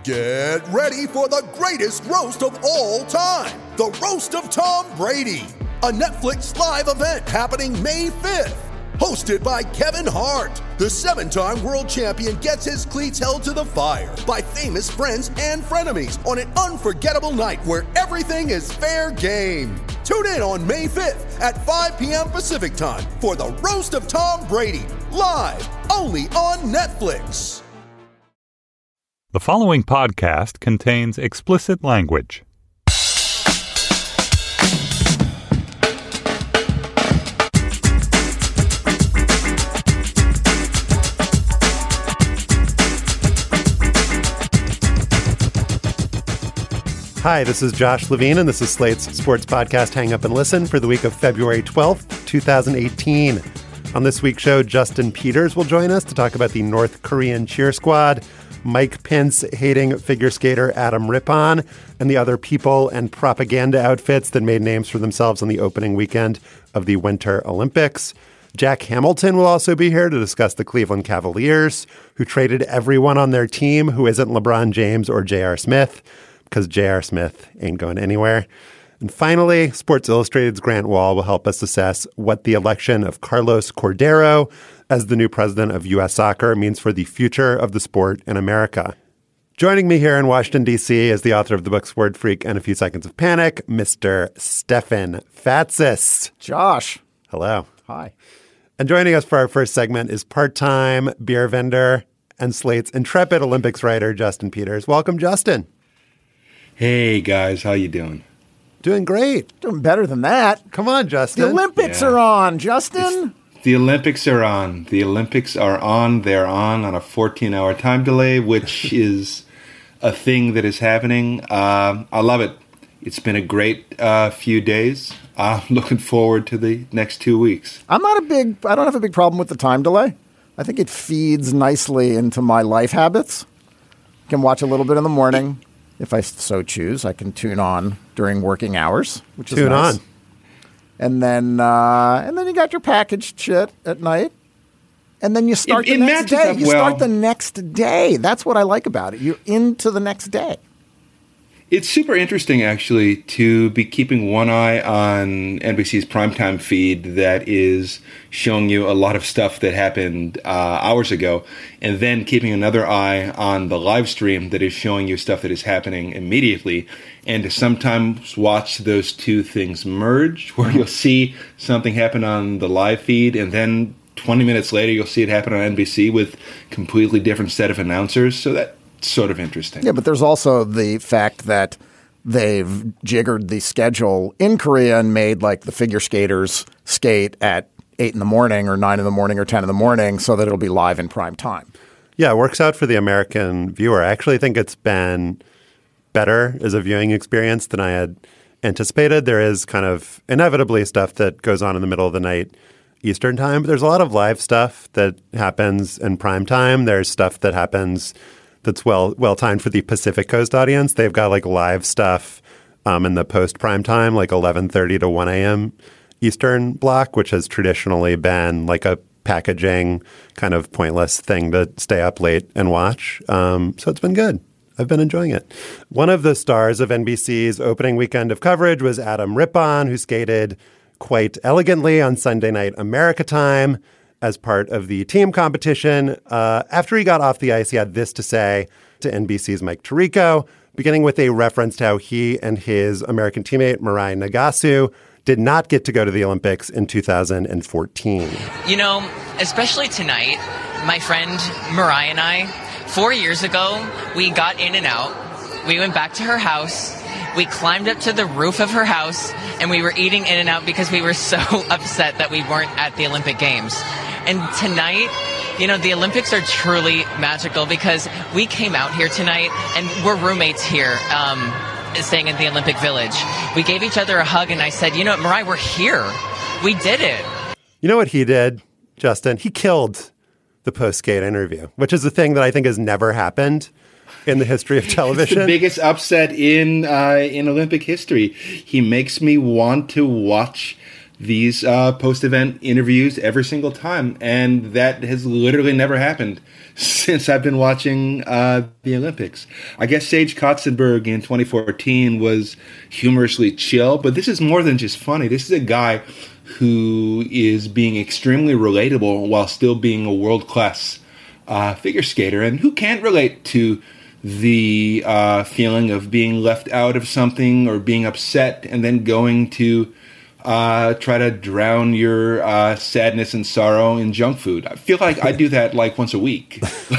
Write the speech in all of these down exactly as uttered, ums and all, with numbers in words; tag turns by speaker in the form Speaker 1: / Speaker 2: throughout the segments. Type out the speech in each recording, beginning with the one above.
Speaker 1: Get ready for the greatest roast of all time, the Roast of Tom Brady, a Netflix live event happening May fifth. Hosted by Kevin Hart, the seven-time world champion gets his cleats held to the fire by famous friends and frenemies on an unforgettable night where everything is fair game. Tune in on May fifth at five p.m. Pacific time for the Roast of Tom Brady, live only on Netflix.
Speaker 2: The following podcast contains explicit language.
Speaker 3: Hi, this is Josh Levine, and this is Slate's sports podcast Hang Up and Listen for the week of February twelfth, twenty eighteen. On this week's show, Justin Peters will join us to talk about the North Korean cheer squad, Mike Pence-hating figure skater Adam Rippon, and the other people and propaganda outfits that made names for themselves on the opening weekend of the Winter Olympics. Jack Hamilton will also be here to discuss the Cleveland Cavaliers, who traded everyone on their team who isn't LeBron James or J R. Smith, because J R. Smith ain't going anywhere. And finally, Sports Illustrated's Grant Wall will help us assess what the election of Carlos Cordero as the new president of U S Soccer means for the future of the sport in America. Joining me here in Washington, D C is the author of the books Word Freak and A Few Seconds of Panic, Mister Stefan Fatsis.
Speaker 4: Josh.
Speaker 3: Hello.
Speaker 4: Hi.
Speaker 3: And joining us for our first segment is part-time beer vendor and Slate's intrepid Olympics writer, Justin Peters. Welcome, Justin.
Speaker 5: Hey, guys. How you doing?
Speaker 3: Doing great.
Speaker 4: Doing better than that.
Speaker 3: Come on, Justin.
Speaker 4: The Olympics
Speaker 5: Yeah.
Speaker 4: are on, Justin.
Speaker 5: It's, the Olympics are on. The Olympics are on. They're on on a fourteen-hour time delay, which is a thing that is happening. Uh, I love it. It's been a great uh, few days. I'm looking forward to the next two weeks.
Speaker 4: I'm not a big, I don't have a big problem with the time delay. I think it feeds nicely into my life habits. I can watch a little bit in the morning. If I so choose, I can tune on during working hours, which is
Speaker 3: Tune
Speaker 4: nice.
Speaker 3: on.
Speaker 4: And then, uh, and then you got your packaged shit at night. And then you start
Speaker 5: It-
Speaker 4: the
Speaker 5: it
Speaker 4: next
Speaker 5: matches
Speaker 4: day.
Speaker 5: up
Speaker 4: You
Speaker 5: well.
Speaker 4: start the next day. That's what I like about it. You're into the next day.
Speaker 5: It's super interesting, actually, to be keeping one eye on N B C's primetime feed that is showing you a lot of stuff that happened uh, hours ago, and then keeping another eye on the live stream that is showing you stuff that is happening immediately, and to sometimes watch those two things merge, where you'll see something happen on the live feed, and then twenty minutes later you'll see it happen on N B C with completely different set of announcers. So that sort of interesting.
Speaker 4: Yeah, but there's also the fact that they've jiggered the schedule in Korea and made like the figure skaters skate at eight in the morning or nine in the morning or ten in the morning so that it'll be live in prime time.
Speaker 3: Yeah, it works out for the American viewer. I actually think it's been better as a viewing experience than I had anticipated. There is kind of inevitably stuff that goes on in the middle of the night Eastern time, but there's a lot of live stuff that happens in prime time. There's stuff that happens that's well well timed for the Pacific Coast audience. They've got like live stuff um, in the post prime time, like eleven thirty to one a.m. Eastern block, which has traditionally been like a packaging kind of pointless thing to stay up late and watch. Um, so it's been good. I've been enjoying it. One of the stars of N B C's opening weekend of coverage was Adam Rippon, who skated quite elegantly on Sunday Night America time as part of the team competition. Uh, after he got off the ice, he had this to say to N B C's Mike Tirico, beginning with a reference to how he and his American teammate Mirai Nagasu did not get to go to the Olympics in two thousand fourteen.
Speaker 6: You know, especially tonight, my friend Mirai and I, four years ago, we got in and out. We went back to her house. We climbed up to the roof of her house, and we were eating In-N-Out because we were so upset that we weren't at the Olympic Games. And tonight, you know, the Olympics are truly magical because we came out here tonight, and we're roommates here, um, staying at the Olympic Village. We gave each other a hug, and I said, you know, Mirai, we're here. We did it.
Speaker 3: You know what he did, Justin? He killed the post-skate interview, which is a thing that I think has never happened in the history of television.
Speaker 5: It's the biggest upset in uh, in Olympic history. He makes me want to watch these uh, post-event interviews every single time. And that has literally never happened since I've been watching uh, the Olympics. I guess Sage Kotzenberg in twenty fourteen was humorously chill, but this is more than just funny. This is a guy who is being extremely relatable while still being a world-class uh, figure skater. And who can't relate to the uh, feeling of being left out of something or being upset and then going to uh, try to drown your uh, sadness and sorrow in junk food. I feel like I do that like once a week.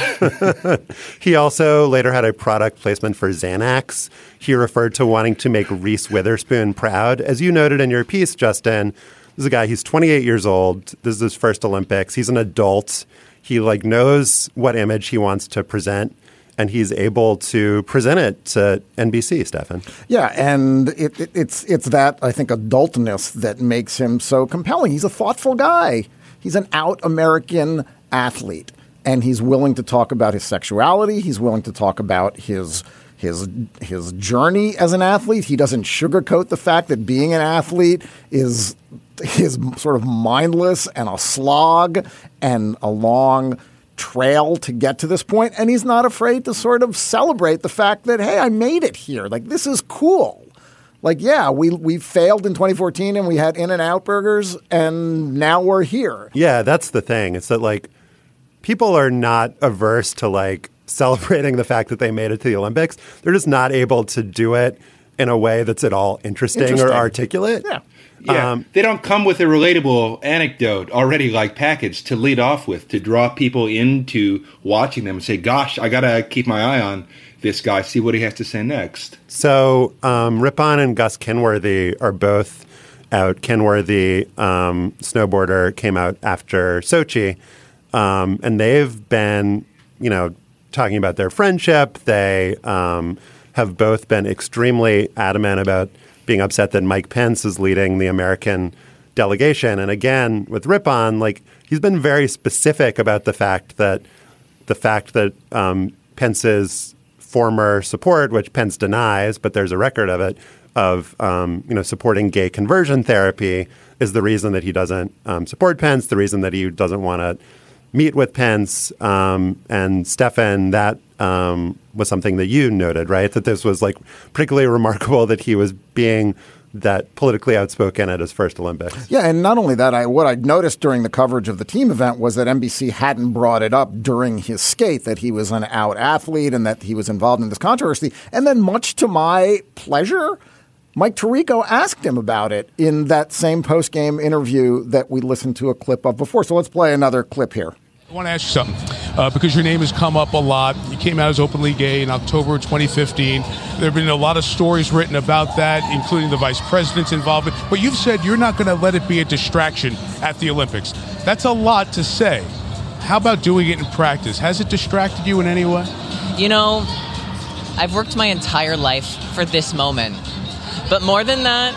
Speaker 3: He also later had a product placement for Xanax. He referred to wanting to make Reese Witherspoon proud. As you noted in your piece, Justin, this is a guy, he's twenty-eight years old. This is his first Olympics. He's an adult. He like knows what image he wants to present. And he's able to present it to N B C, Stefan.
Speaker 4: Yeah, and it, it, it's it's that, I think, adultness that makes him so compelling. He's a thoughtful guy. He's an out American athlete, and he's willing to talk about his sexuality. He's willing to talk about his his his journey as an athlete. He doesn't sugarcoat the fact that being an athlete is is sort of mindless and a slog and a long trail to get to this point, and he's not afraid to sort of celebrate the fact that, hey, I made it here. Like, this is cool. Like, yeah, we we failed in twenty fourteen and we had In-N-Out burgers, and now we're here.
Speaker 3: Yeah, that's the thing. It's that, like, people are not averse to, like, celebrating the fact that they made it to the Olympics. They're just not able to do it in a way that's at all interesting, interesting. or articulate.
Speaker 4: Yeah.
Speaker 5: Yeah, um, they don't come with a relatable anecdote already like packaged to lead off with, to draw people into watching them and say, gosh, I got to keep my eye on this guy, see what he has to say next.
Speaker 3: So um, Rippon and Gus Kenworthy are both out. Kenworthy, um, snowboarder, came out after Sochi, um, and they've been, you know, talking about their friendship. They um, have both been extremely adamant about being upset that Mike Pence is leading the American delegation. And again, with Rippon, like, he's been very specific about the fact that the fact that um, Pence's former support, which Pence denies, but there's a record of it, of um, you know supporting gay conversion therapy is the reason that he doesn't um, support Pence, the reason that he doesn't want to meet with Pence. Um, and Stefan, that um, was something that you noted, right? That this was like particularly remarkable that he was being that politically outspoken at his first Olympics.
Speaker 4: Yeah, and not only that, I what I noticed during the coverage of the team event was that N B C hadn't brought it up during his skate, that he was an out athlete and that he was involved in this controversy. And then much to my pleasure, Mike Tirico asked him about it in that same post-game interview that we listened to a clip of before. So let's play another clip here.
Speaker 7: I want to ask you something, uh, because your name has come up a lot. You came out as openly gay in October twenty fifteen. There have been a lot of stories written about that, including the vice president's involvement. But you've said you're not going to let it be a distraction at the Olympics. That's a lot to say. How about doing it in practice? Has it distracted you in any way?
Speaker 6: You know, I've worked my entire life for this moment. But more than that,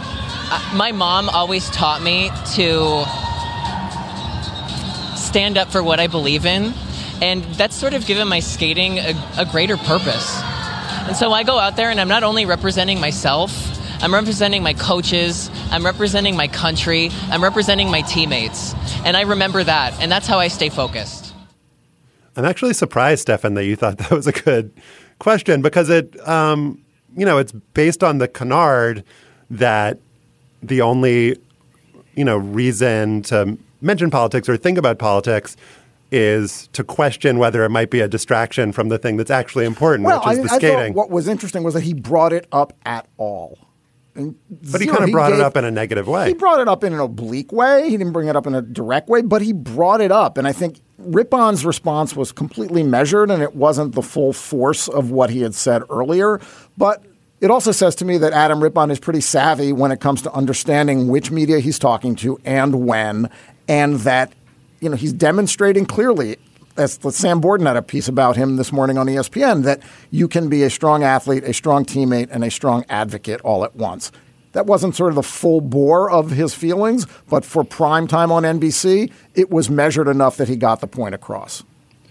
Speaker 6: my mom always taught me to stand up for what I believe in, and that's sort of given my skating a, a greater purpose. And so I go out there and I'm not only representing myself, I'm representing my coaches, I'm representing my country, I'm representing my teammates, and I remember that, and that's how I stay focused.
Speaker 3: I'm actually surprised, Stefan, that you thought that was a good question, because it, um, you know, it's based on the canard that the only, you know, reason to mention politics or think about politics is to question whether it might be a distraction from the thing that's actually important,
Speaker 4: well,
Speaker 3: which is
Speaker 4: I,
Speaker 3: the
Speaker 4: I
Speaker 3: skating.
Speaker 4: What was interesting was that he brought it up at all. And
Speaker 3: but
Speaker 4: zero,
Speaker 3: he kind of brought
Speaker 4: gave,
Speaker 3: it up in a negative way.
Speaker 4: He brought it up in an oblique way. He didn't bring it up in a direct way, but he brought it up. And I think Rippon's response was completely measured, and it wasn't the full force of what he had said earlier. But it also says to me that Adam Rippon is pretty savvy when it comes to understanding which media he's talking to and when, and that, you know, he's demonstrating clearly, as Sam Borden had a piece about him this morning on E S P N, that you can be a strong athlete, a strong teammate, and a strong advocate all at once. That wasn't sort of the full bore of his feelings, but for prime time on N B C, it was measured enough that he got the point across.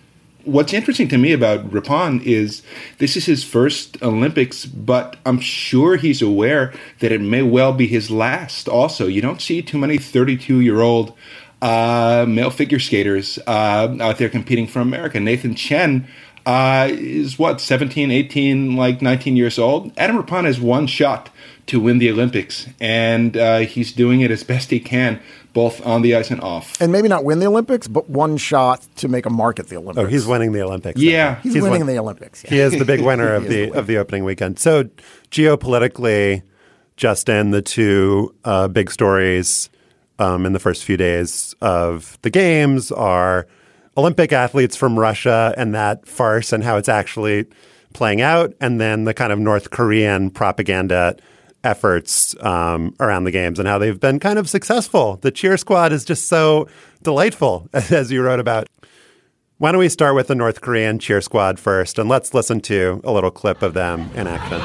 Speaker 5: what's interesting to me about Rapon is this is his first Olympics, but I'm sure he's aware that it may well be his last also. You don't see too many thirty-two-year-old uh, male figure skaters uh, out there competing for America. Nathan Chen uh, is, what, seventeen, eighteen, like nineteen years old? Adam Rapon has one shot to win the Olympics, and uh, he's doing it as best he can, both on the ice and off.
Speaker 4: And maybe not win the Olympics, but one shot to make a mark at the Olympics.
Speaker 3: Oh, he's winning the Olympics.
Speaker 5: Yeah.
Speaker 4: He's,
Speaker 3: he's
Speaker 4: winning
Speaker 3: won-
Speaker 4: the Olympics. Yeah.
Speaker 3: He is the big winner of the,
Speaker 4: the
Speaker 3: of the opening weekend. So geopolitically, Justin, the two uh, big stories um, in the first few days of the games are Olympic athletes from Russia and that farce and how it's actually playing out, and then the kind of North Korean propaganda efforts um, around the games and how they've been kind of successful. The cheer squad is just so delightful, as you wrote about. Why don't we start with the North Korean cheer squad first, and let's listen to a little clip of them in action.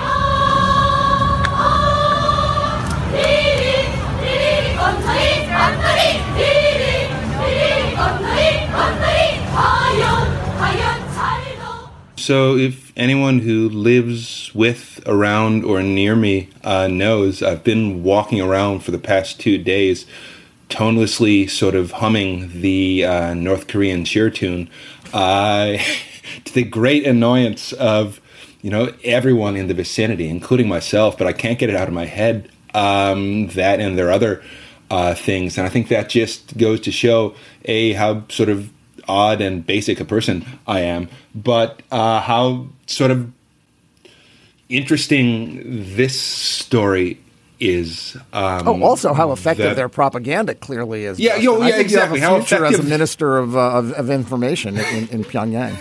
Speaker 5: So if anyone who lives with, around, or near me uh, knows, I've been walking around for the past two days tonelessly sort of humming the uh, North Korean cheer tune uh, to the great annoyance of, you know, everyone in the vicinity, including myself, but I can't get it out of my head, um, that and their other uh, things. And I think that just goes to show, A, how sort of odd and basic a person I am, but uh, how sort of interesting this story is. Um,
Speaker 4: oh, also how effective
Speaker 5: that,
Speaker 4: their propaganda clearly is.
Speaker 5: Yeah, yo,
Speaker 4: I
Speaker 5: yeah,
Speaker 4: think
Speaker 5: exactly.
Speaker 4: You have a
Speaker 5: How
Speaker 4: future
Speaker 5: effective
Speaker 4: as a minister of, uh, of, of information in, in Pyongyang.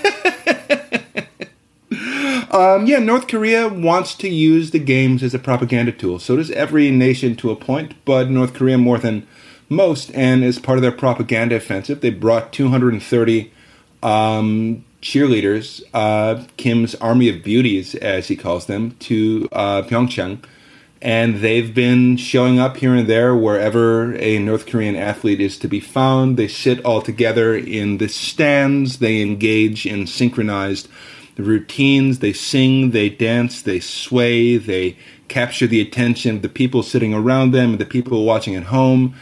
Speaker 5: um, yeah, North Korea wants to use the games as a propaganda tool. So does every nation to a point, but North Korea more than most, and as part of their propaganda offensive, they brought two hundred thirty um, cheerleaders, uh, Kim's Army of Beauties, as he calls them, to uh, Pyeongchang, and they've been showing up here and there wherever a North Korean athlete is to be found. They sit all together in the stands, they engage in synchronized routines, they sing, they dance, they sway, they capture the attention of the people sitting around them and the people watching at home.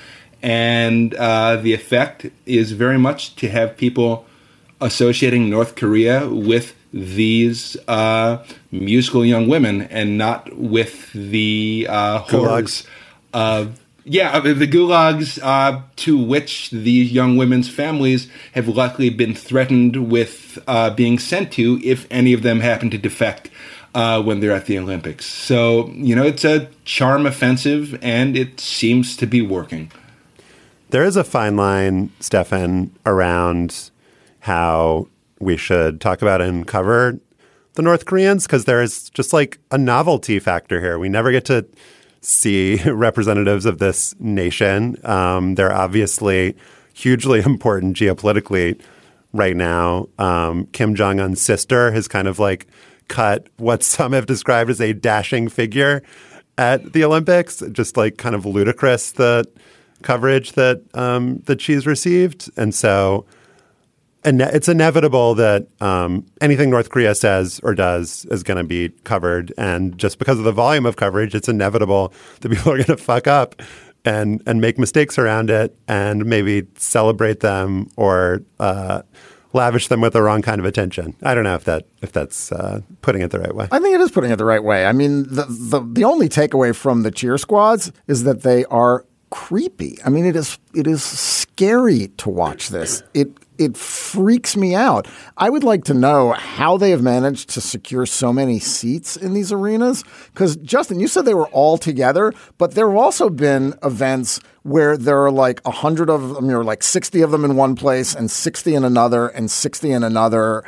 Speaker 5: And uh, the effect is very much to have people associating North Korea with these uh, musical young women and not with the uh, horrors of, yeah, the gulags uh, to which these young women's families have likely been threatened with uh, being sent to if any of them happen to defect uh, when they're at the Olympics. So, you know, it's a charm offensive and it seems to be working.
Speaker 3: There is a fine line, Stefan, around how we should talk about and cover the North Koreans, because there is just like a novelty factor here. We never get to see representatives of this nation. Um, they're obviously hugely important geopolitically right now. Um, Kim Jong-un's sister has kind of like cut what some have described as a dashing figure at the Olympics, just like kind of ludicrous the coverage that um, that she's received. And so and it's inevitable that um, anything North Korea says or does is going to be covered. And just because of the volume of coverage, it's inevitable that people are going to fuck up and and make mistakes around it and maybe celebrate them or uh, lavish them with the wrong kind of attention. I don't know if that if that's uh, putting it the right way.
Speaker 4: I think it is putting it the right way. I mean, the the, the only takeaway from the cheer squads is that they are creepy. I mean, it is it is scary to watch this. It it freaks me out. I would like to know how they have managed to secure so many seats in these arenas. Because, Justin, you said they were all together, but there have also been events where there are like one hundred of them, or like sixty of them in one place and sixty in another and sixty in another.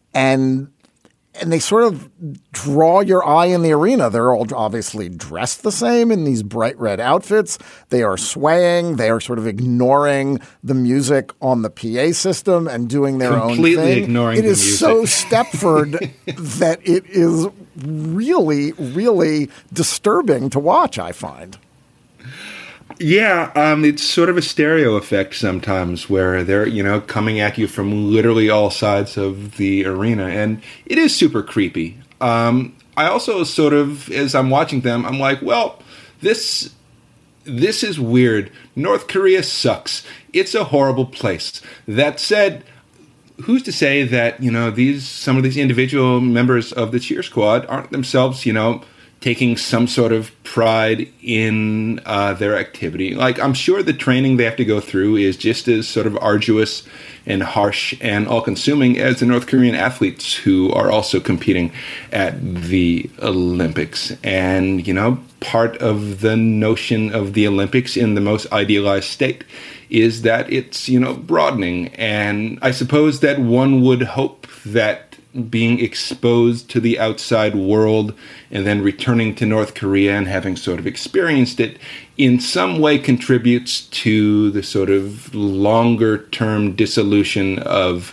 Speaker 4: And And they sort of draw your eye in the arena. They're all obviously dressed the same in these bright red outfits. They are swaying. They are sort of ignoring the music on the P A system and doing their own thing.
Speaker 5: Completely ignoring
Speaker 4: it
Speaker 5: the
Speaker 4: is
Speaker 5: music.
Speaker 4: so Stepford that it is really, really disturbing to watch, I find.
Speaker 5: Yeah, um, it's sort of a stereo effect sometimes where they're, you know, coming at you from literally all sides of the arena. And it is super creepy. Um, I also sort of, as I'm watching them, I'm like, well, this this is weird. North Korea sucks. It's a horrible place. That said, who's to say that, you know, these some of these individual members of the cheer squad aren't themselves, you know, taking some sort of pride in uh, their activity. Like, I'm sure the training they have to go through is just as sort of arduous and harsh and all-consuming as the North Korean athletes who are also competing at the Olympics. And, you know, part of the notion of the Olympics in the most idealized state is that it's, you know, broadening. And I suppose that one would hope that being exposed to the outside world and then returning to North Korea and having sort of experienced it in some way contributes to the sort of longer term dissolution of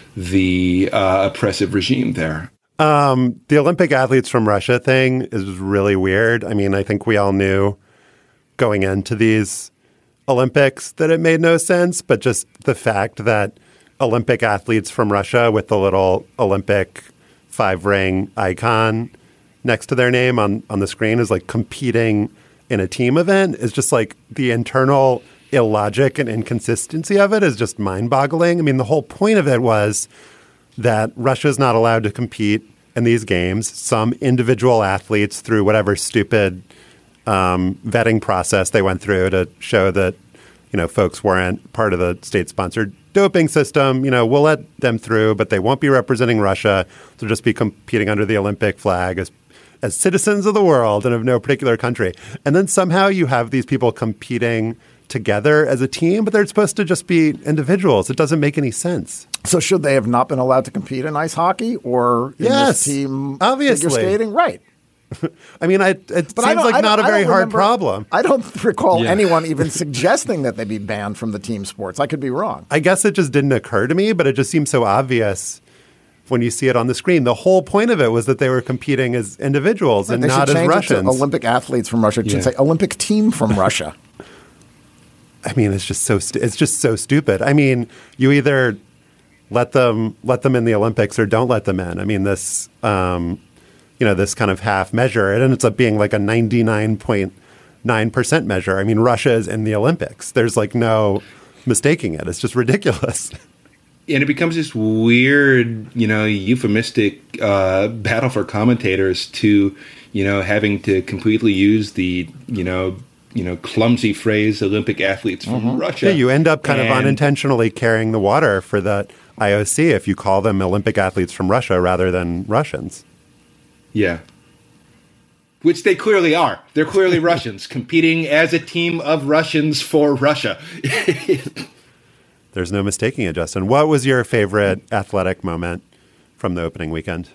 Speaker 5: the uh, oppressive regime there.
Speaker 3: Um, the Olympic athletes from Russia thing is really weird. I mean, I think we all knew going into these Olympics that it made no sense, but just the fact that Olympic athletes from Russia with the little Olympic five-ring icon next to their name on, on the screen is like competing in a team event is just like the internal illogic and inconsistency of it is just mind-boggling. I mean, the whole point of it was that Russia's not allowed to compete in these games. Some individual athletes, through whatever stupid um, vetting process they went through to show that, you know, folks weren't part of the state-sponsored doping system, you know, we'll let them through, but they won't be representing Russia. They'll just be competing under the Olympic flag as as citizens of the world and of no particular country. And then somehow you have these people competing together as a team, but they're supposed to just be individuals. It doesn't make any sense.
Speaker 4: So should they have not been allowed to compete in ice hockey or in
Speaker 3: yes,
Speaker 4: this team
Speaker 3: obviously.
Speaker 4: figure skating? Right.
Speaker 3: I mean, I, it
Speaker 4: but
Speaker 3: seems like not a very hard
Speaker 4: remember,
Speaker 3: problem.
Speaker 4: I don't recall
Speaker 5: yeah.
Speaker 4: anyone even suggesting that they be banned from the team sports. I could be wrong.
Speaker 3: I guess it just didn't occur to me, but it just seems so obvious when you see it on the screen. The whole point of it was that they were competing as individuals right, and not as Russians.
Speaker 4: Olympic athletes from Russia. It should yeah. say Olympic team from Russia.
Speaker 3: I mean, it's just so stu- it's just so stupid. I mean, you either let them let them in the Olympics or don't let them in. I mean, this. Um, you know, this kind of half measure, it ends up being like a ninety-nine point nine percent measure. I mean, Russia is in the Olympics. There's like no mistaking it. It's just ridiculous.
Speaker 5: And it becomes this weird, you know, euphemistic uh, battle for commentators to, you know, having to completely use the, you know, you know, clumsy phrase Olympic athletes from mm-hmm. Russia.
Speaker 3: Yeah, you end up kind
Speaker 5: and,
Speaker 3: of unintentionally carrying the water for the I O C if you call them Olympic athletes from Russia rather than Russians.
Speaker 5: Yeah. Which they clearly are. They're clearly Russians competing as a team of Russians for Russia.
Speaker 3: There's no mistaking it, Justin. What was your favorite athletic moment from the opening weekend?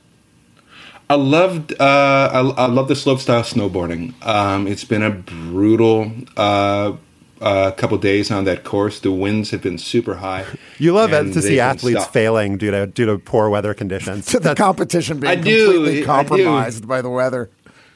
Speaker 5: I loved uh, I, I love the slopestyle snowboarding. Um, it's been a brutal uh, uh, couple days on that course. The winds have been super high.
Speaker 3: You love it to see athletes stop. failing due to due to poor weather conditions.
Speaker 4: To the That's, competition being
Speaker 5: I
Speaker 4: completely
Speaker 5: do,
Speaker 4: compromised by the weather.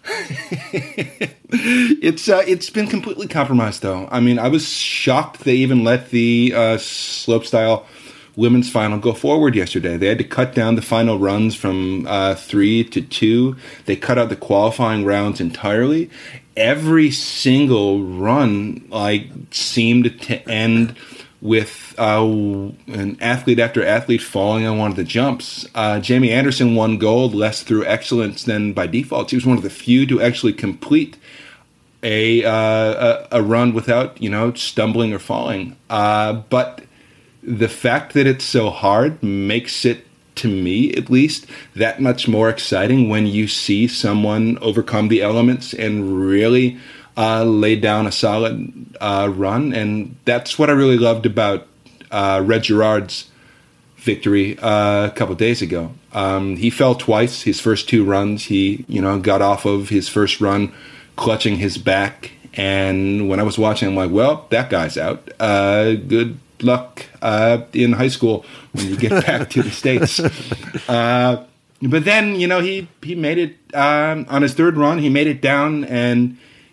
Speaker 5: it's uh, it's been completely compromised, though. I mean, I was shocked they even let the uh, slopestyle women's final go forward yesterday. They had to cut down the final runs from uh, three to two. They cut out the qualifying rounds entirely. Every single run like seemed to end with uh, an athlete after athlete falling on one of the jumps. Uh, Jamie Anderson won gold less through excellence than by default. She was one of the few to actually complete a uh, a, a run without, you know, stumbling or falling. Uh, but the fact that it's so hard makes it, to me at least, that much more exciting when you see someone overcome the elements and really uh, lay down a solid uh, run. And that's what I really loved about uh, Red Gerard's victory uh, a couple of days ago. Um, he fell twice. His first two runs, he you know got off of his first run clutching his back. And when I was watching, I'm like, well, that guy's out. Uh, good luck uh, in high school when you get back to the States. Uh, but then, you know, he, he made it um, on his third run. He made it down and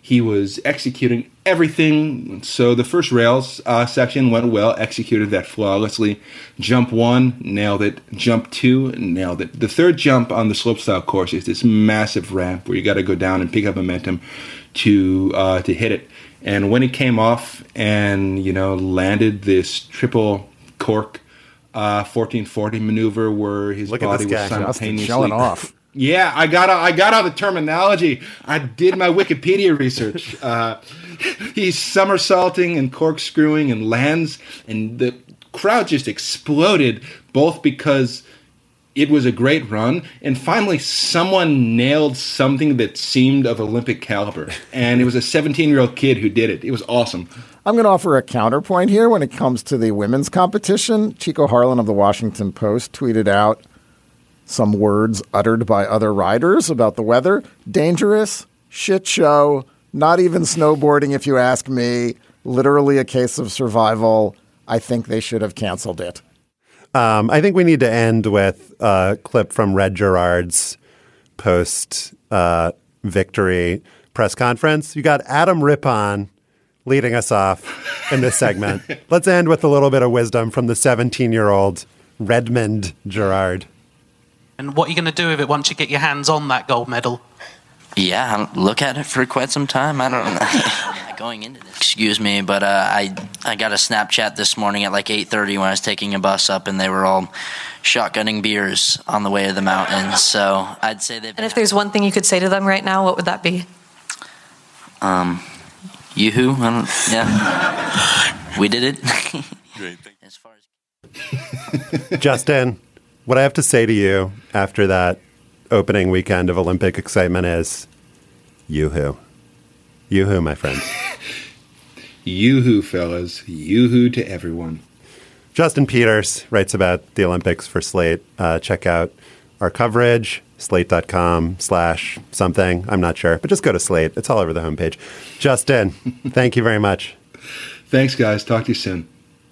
Speaker 5: He was executing everything. So the first rails uh, section went well, executed that flawlessly. Jump one, nailed it. Jump two, nailed it. The third jump on the slopestyle course is this massive ramp where you got to go down and pick up momentum to uh, to hit it. And when it came off and, you know, landed this triple cork uh, fourteen forty maneuver where his
Speaker 3: Look at
Speaker 5: body
Speaker 3: this
Speaker 5: was
Speaker 3: guy.
Speaker 5: simultaneously
Speaker 4: Showing off.
Speaker 5: Yeah, I got I got all the terminology. I did my Wikipedia research. Uh, he's somersaulting and corkscrewing and lands, and the crowd just exploded, both because it was a great run, and finally someone nailed something that seemed of Olympic caliber, and it was a seventeen-year-old kid who did it. It was awesome.
Speaker 4: I'm going to offer a counterpoint here when it comes to the women's competition. Chico Harlan of the Washington Post tweeted out some words uttered by other riders about the weather. Dangerous, shit show, not even snowboarding if you ask me, literally a case of survival. I think they should have canceled it.
Speaker 3: Um, I think we need to end with a clip from Red Gerard's post uh, victory press conference. You got Adam Rippon leading us off in this segment. Let's end with a little bit of wisdom from the seventeen-year-old Redmond Gerard.
Speaker 8: And what are you going to do with it once you get your hands on that gold medal?
Speaker 9: Yeah, I'll look at it for quite some time. I don't know. Going into this. Excuse me, but uh, I I got a Snapchat this morning at like eight thirty when I was taking a bus up, and they were all shotgunning beers on the way to the mountain. So I'd say they've been...
Speaker 10: And if there's one thing you could say to them right now, what would that be?
Speaker 9: Um, yoo-hoo? I don't... Yeah. We did it.
Speaker 11: Great.
Speaker 9: As far as...
Speaker 3: Justin, what I have to say to you after that opening weekend of Olympic excitement is yoo-hoo. Yoo-hoo, my friend.
Speaker 5: Yoo-hoo, fellas. Yoo-hoo to everyone.
Speaker 3: Justin Peters writes about the Olympics for Slate. Uh, check out our coverage, slate.com slash something. I'm not sure, but just go to Slate. It's all over the homepage. Justin, thank you very much.
Speaker 5: Thanks, guys. Talk to you soon.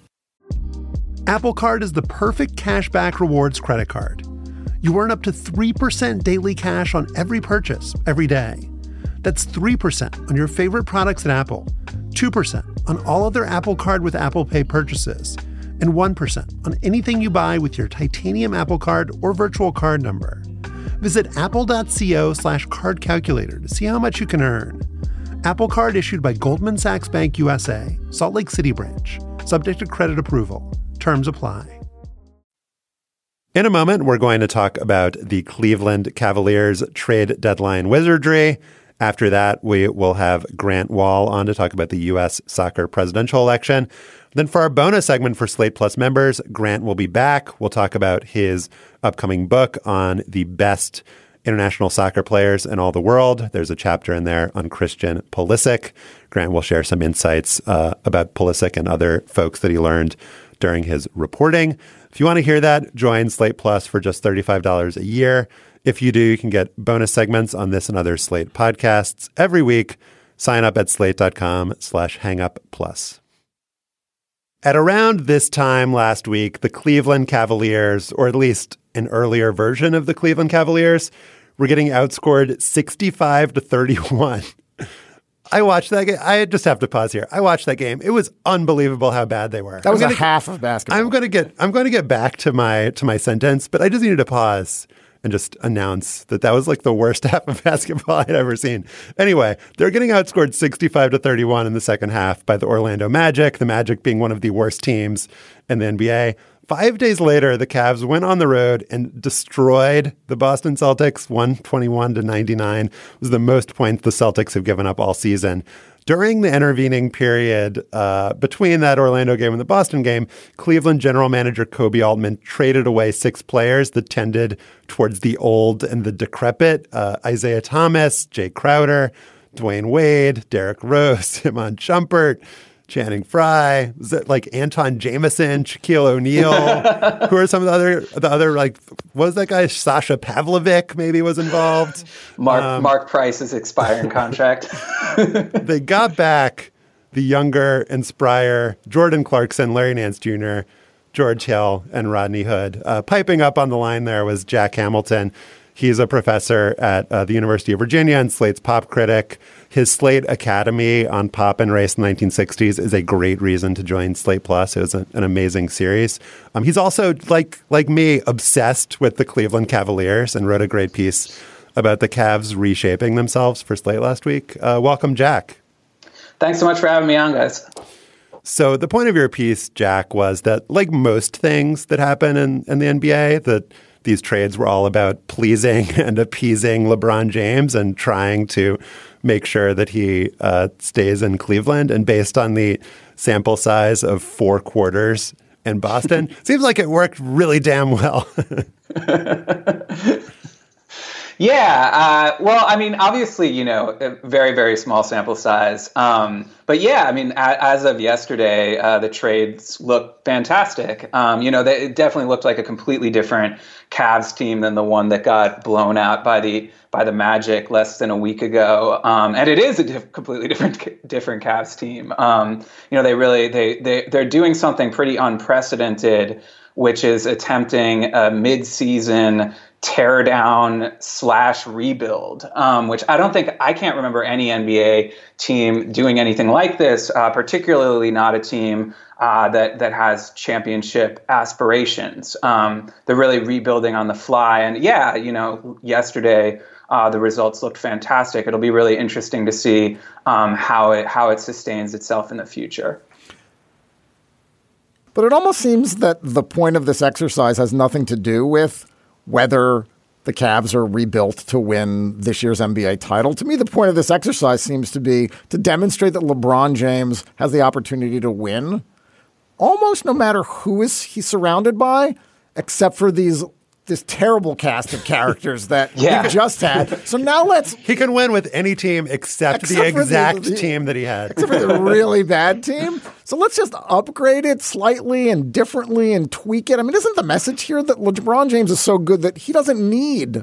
Speaker 12: Apple Card is the perfect cashback rewards credit card. You earn up to three percent daily cash on every purchase, every day. That's three percent on your favorite products at Apple, two percent on all other Apple Card with Apple Pay purchases, and one percent on anything you buy with your titanium Apple Card or virtual card number. Visit apple.co slash card calculator to see how much you can earn. Apple Card issued by Goldman Sachs Bank U S A, Salt Lake City branch. Subject to credit approval. Terms apply.
Speaker 3: In a moment, we're going to talk about the Cleveland Cavaliers trade deadline wizardry. After that, we will have Grant Wall on to talk about the U S soccer presidential election. Then for our bonus segment for Slate Plus members, Grant will be back. We'll talk about his upcoming book on the best international soccer players in all the world. There's a chapter in there on Christian Pulisic. Grant will share some insights uh, about Pulisic and other folks that he learned during his reporting. If you want to hear that, join Slate Plus for just thirty-five dollars a year. If you do, you can get bonus segments on this and other Slate podcasts every week. Sign up at slate.com slash hangup plus. At around this time last week, the Cleveland Cavaliers, or at least an earlier version of the Cleveland Cavaliers, were getting outscored sixty-five to thirty-one. I watched that game. I just have to pause here. I watched that game. It was unbelievable how bad they were.
Speaker 4: That was
Speaker 3: I'm
Speaker 4: a
Speaker 3: gonna,
Speaker 4: half of basketball.
Speaker 3: I'm going to get. I'm going to get back to my to my sentence, but I just needed to pause and just announce that that was like the worst half of basketball I'd ever seen. Anyway, they're getting outscored sixty-five to thirty-one in the second half by the Orlando Magic. The Magic being one of the worst teams in the N B A. Five days later, the Cavs went on the road and destroyed the Boston Celtics. one twenty-one to ninety-nine was the most points the Celtics have given up all season. During the intervening period uh, between that Orlando game and the Boston game, Cleveland general manager Kobe Altman traded away six players that tended towards the old and the decrepit. Uh, Isaiah Thomas, Jay Crowder, Dwayne Wade, Derrick Rose, Iman Shumpert, Channing Frye, was it like Anton Jameson, Shaquille O'Neal? Who are some of the other, the other like, what was that guy? Sasha Pavlovic maybe was involved.
Speaker 13: Mark
Speaker 3: um,
Speaker 13: Mark Price's expiring contract.
Speaker 3: They got back the younger and sprier Jordan Clarkson, Larry Nance Junior, George Hill, and Rodney Hood. Uh, piping up on the line there was Jack Hamilton. He's a professor at uh, the University of Virginia and Slate's pop critic. his Slate Academy on Pop and Race in the nineteen sixties is a great reason to join Slate Plus. It was a, an amazing series. Um, he's also, like like me, obsessed with the Cleveland Cavaliers and wrote a great piece about the Cavs reshaping themselves for Slate last week. Uh, welcome, Jack.
Speaker 13: Thanks so much for having me on, guys.
Speaker 3: So the point of your piece, Jack, was that like most things that happen in, in the N B A, that these trades were all about pleasing and appeasing LeBron James and trying to make sure that he uh, stays in Cleveland. And based on the sample size of four quarters in Boston, seems like it worked really damn well.
Speaker 13: Yeah. Uh, well, I mean, obviously, you know, a very, very small sample size. Um, but yeah, I mean, a, as of yesterday, uh, the trades look fantastic. Um, you know, they, it definitely looked like a completely different Cavs team than the one that got blown out by the by the Magic less than a week ago. Um, and it is a diff- completely different different Cavs team. Um, you know, they really they they they're doing something pretty unprecedented, which is attempting a mid-season tear down slash rebuild, um, which I don't think I can't remember any N B A team doing anything like this, uh, particularly not a team uh, that that has championship aspirations. Um, they're really rebuilding on the fly. And yeah, you know, yesterday uh, the results looked fantastic. It'll be really interesting to see um, how it how it sustains itself in the future.
Speaker 4: But it almost seems that the point of this exercise has nothing to do with whether the Cavs are rebuilt to win this year's N B A title. To me, the point of this exercise seems to be to demonstrate that LeBron James has the opportunity to win almost no matter who is he's surrounded by, except for these this terrible cast of characters that
Speaker 13: yeah.
Speaker 4: he just had. So now let's...
Speaker 3: He can win with any team except, except the exact the, the,
Speaker 4: team
Speaker 3: that he had.
Speaker 4: Except for the really bad team. So let's just upgrade it slightly and differently and tweak it. I mean, isn't the message here that LeBron James is so good that he doesn't need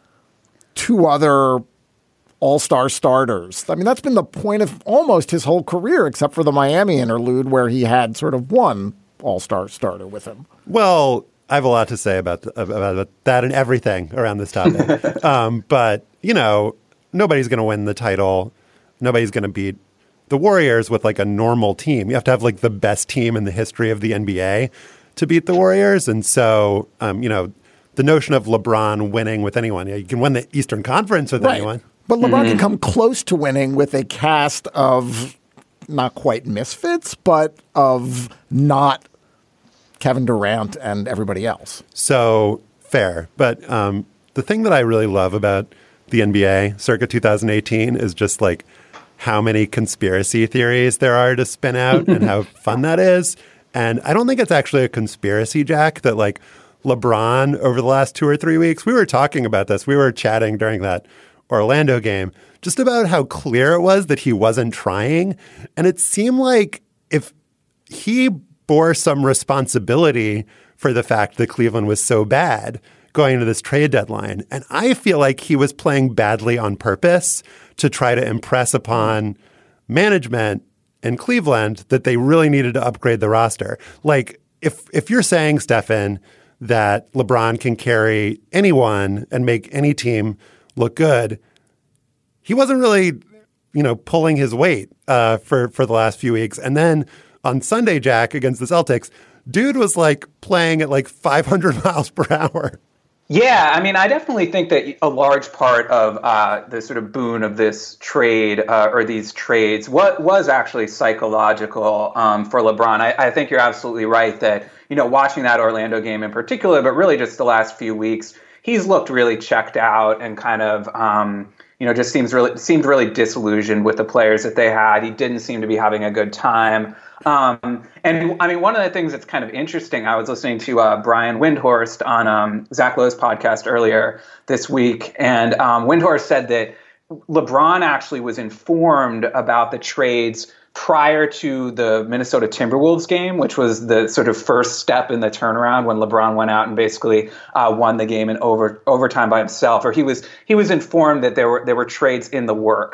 Speaker 4: two other all-star starters? I mean, that's been the point of almost his whole career, except for the Miami interlude where he had sort of one all-star starter with him.
Speaker 3: Well, I have a lot to say about, the, about that and everything around this topic. um, but, you know, nobody's going to win the title. Nobody's going to beat the Warriors with like a normal team. You have to have like the best team in the history of the N B A to beat the Warriors. And so, um, you know, the notion of LeBron winning with anyone, yeah, you can win the Eastern Conference with
Speaker 4: right.
Speaker 3: anyone.
Speaker 4: But LeBron mm-hmm. can come close to winning with a cast of not quite misfits, but of not Kevin Durant and everybody else.
Speaker 3: So fair. But um, the thing that I really love about the N B A circa two thousand eighteen is just like how many conspiracy theories there are to spin out and how fun that is. And I don't think it's actually a conspiracy, Jack, that like LeBron over the last two or three weeks, we were talking about this. We were chatting during that Orlando game just about how clear it was that he wasn't trying. And it seemed like if he bore some responsibility for the fact that Cleveland was so bad going into this trade deadline. And I feel like he was playing badly on purpose to try to impress upon management in Cleveland that they really needed to upgrade the roster. Like, if if you're saying, Stefan, that LeBron can carry anyone and make any team look good, he wasn't really, you know, pulling his weight uh, for, for the last few weeks. And then on Sunday, Jack, against the Celtics, dude was like playing at like five hundred miles per hour.
Speaker 13: Yeah, I mean, I definitely think that a large part of uh, the sort of boon of this trade uh, or these trades what was actually psychological um, for LeBron. I, I think you're absolutely right that, you know, watching that Orlando game in particular, but really just the last few weeks, he's looked really checked out and kind of, um, you know, just seems really seemed really disillusioned with the players that they had. He didn't seem to be having a good time. Um, and I mean, one of the things that's kind of interesting, I was listening to uh, Brian Windhorst on um, Zach Lowe's podcast earlier this week, and um, Windhorst said that LeBron actually was informed about the trades prior to the Minnesota Timberwolves game, which was the sort of first step in the turnaround when LeBron went out and basically uh, won the game in over overtime by himself. Or he was he was informed that there were there were trades in the works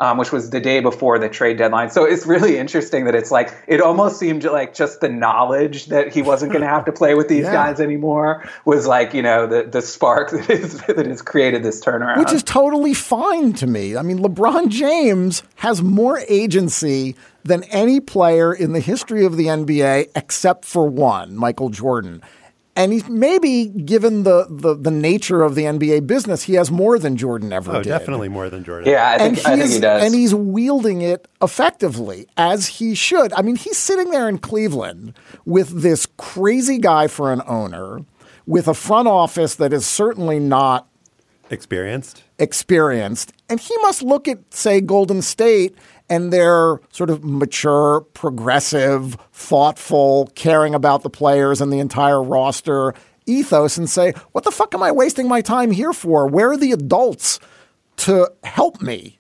Speaker 13: um, which was the day before the trade deadline. So it's really interesting that it's like, it almost seemed like just the knowledge that he wasn't going to have to play with these
Speaker 4: Yeah.
Speaker 13: guys anymore was like, you know, the, the spark that, is, that has created this turnaround.
Speaker 4: Which is totally fine to me. I mean, LeBron James has more agency than any player in the history of the N B A except for one, Michael Jordan. And he's maybe, given the, the, the nature of the N B A business, he has more than Jordan ever
Speaker 3: Oh,
Speaker 4: did.
Speaker 3: definitely more than Jordan.
Speaker 13: Yeah, I think,
Speaker 4: and
Speaker 13: I think
Speaker 4: is-
Speaker 13: he does.
Speaker 4: And he's wielding it effectively, as he should. I mean, he's sitting there in Cleveland with this crazy guy for an owner, with a front office that is certainly not
Speaker 3: Experienced.
Speaker 4: experienced. And he must look at, say, Golden State and their sort of mature, progressive, thoughtful, caring about the players and the entire roster ethos and say, what the fuck am I wasting my time here for? Where are the adults to help me?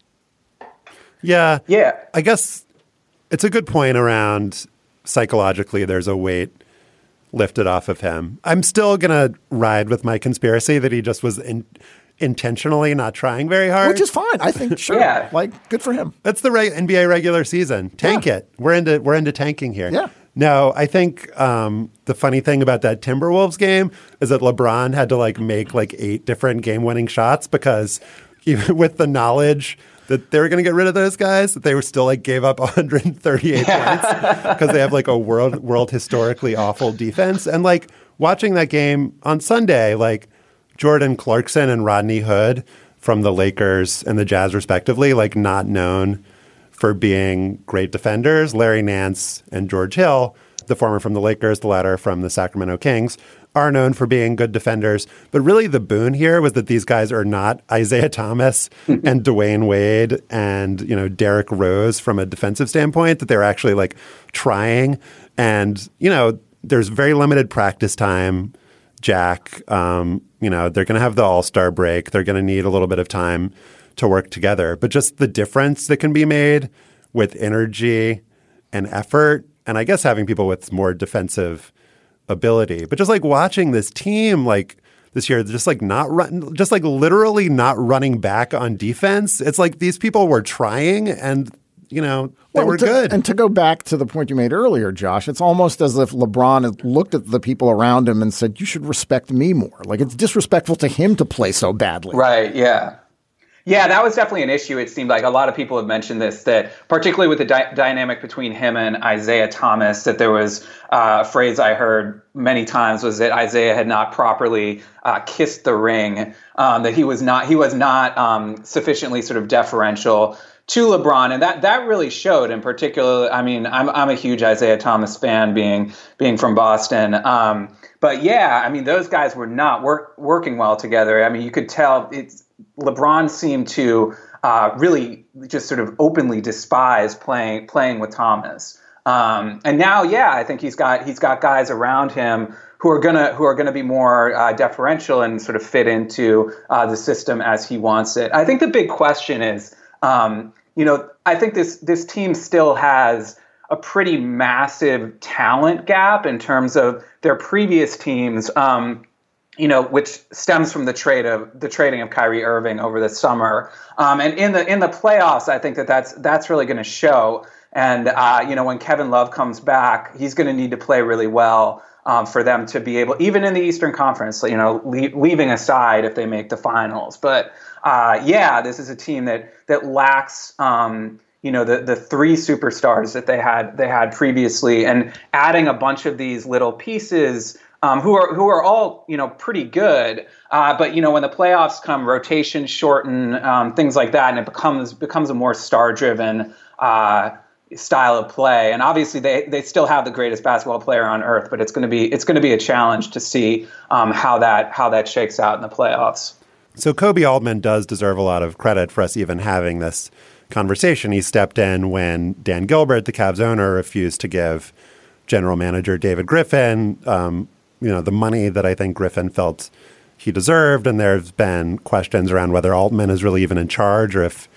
Speaker 3: Yeah.
Speaker 13: Yeah.
Speaker 3: I guess it's a good point around psychologically there's a weight lifted off of him. I'm still going to ride with my conspiracy that he just was in, intentionally not trying very hard.
Speaker 4: Which is fine. I think, sure.
Speaker 13: Yeah.
Speaker 4: Like, good for him.
Speaker 3: That's the right N B A regular season. Tank
Speaker 4: Yeah.
Speaker 3: it. We're into we're into tanking here.
Speaker 4: Yeah.
Speaker 3: No, I think um, the funny thing about that Timberwolves game is that LeBron had to like make like eight different game-winning shots because even with the knowledge that they were going to get rid of those guys, that they were still like gave up one hundred thirty-eight points because they have like a world world historically awful defense. And like watching that game on Sunday, like Jordan Clarkson and Rodney Hood from the Lakers and the Jazz respectively, like not known for being great defenders. Larry Nance and George Hill, the former from the Lakers, the latter from the Sacramento Kings, are known for being good defenders. But really the boon here was that these guys are not Isaiah Thomas and Dwayne Wade and, you know, Derrick Rose from a defensive standpoint, that they're actually like trying. And, you know, there's very limited practice time, Jack. Um, you know, they're going to have the All-Star break. They're going to need a little bit of time to work together. But just the difference that can be made with energy and effort, and I guess having people with more defensive ability. But just like watching this team like this year, just like not run, just like literally not running back on defense. It's like these people were trying and, you know, they
Speaker 4: Well,
Speaker 3: were
Speaker 4: to-
Speaker 3: good.
Speaker 4: And to go back to the point you made earlier, Josh, it's almost as if LeBron had looked at the people around him and said, you should respect me more. Like, it's disrespectful to him to play so badly.
Speaker 13: Right. Yeah. Yeah, that was definitely an issue. It seemed like a lot of people have mentioned this, that particularly with the di- dynamic between him and Isaiah Thomas, that there was uh, a phrase I heard many times was that Isaiah had not properly uh, kissed the ring, um, that he was not he was not um, sufficiently sort of deferential to LeBron, and that that really showed. In particular, I mean, I'm I'm a huge Isaiah Thomas fan, being being from Boston. Um, but yeah, I mean, those guys were not work, working well together. I mean, you could tell it's. LeBron seemed to uh, really just sort of openly despise playing playing with Thomas, um, and now, yeah, I think he's got he's got guys around him who are gonna who are gonna be more uh, deferential and sort of fit into uh, the system as he wants it. I think the big question is, um, you know, I think this this team still has a pretty massive talent gap in terms of their previous teams. Um, you know, which stems from the trade of the trading of Kyrie Irving over the summer, um, and in the in the playoffs, I think that that's that's really going to show. And uh, you know, when Kevin Love comes back, he's going to need to play really well um, for them to be able, even in the Eastern Conference, you know, le- leaving aside if they make the finals. But uh, yeah, this is a team that that lacks. Um, you know, the the three superstars that they had they had previously, and adding a bunch of these little pieces. Um, who are who are all, you know, pretty good, uh, but you know, when the playoffs come, rotations shorten, um, things like that, and it becomes becomes a more star-driven uh, style of play. And obviously, they they still have the greatest basketball player on earth, but it's going to be it's going to be a challenge to see um, how that how that shakes out in the playoffs.
Speaker 3: So Kobe Altman does deserve a lot of credit for us even having this conversation. He stepped in when Dan Gilbert, the Cavs owner, refused to give general manager David Griffin um, you know, the money that I think Griffin felt he deserved. And there's been questions around whether Altman is really even in charge or if,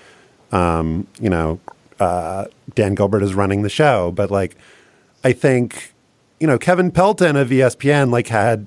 Speaker 3: um, you know, uh, Dan Gilbert is running the show. But like, I think, you know, Kevin Pelton of E S P N like had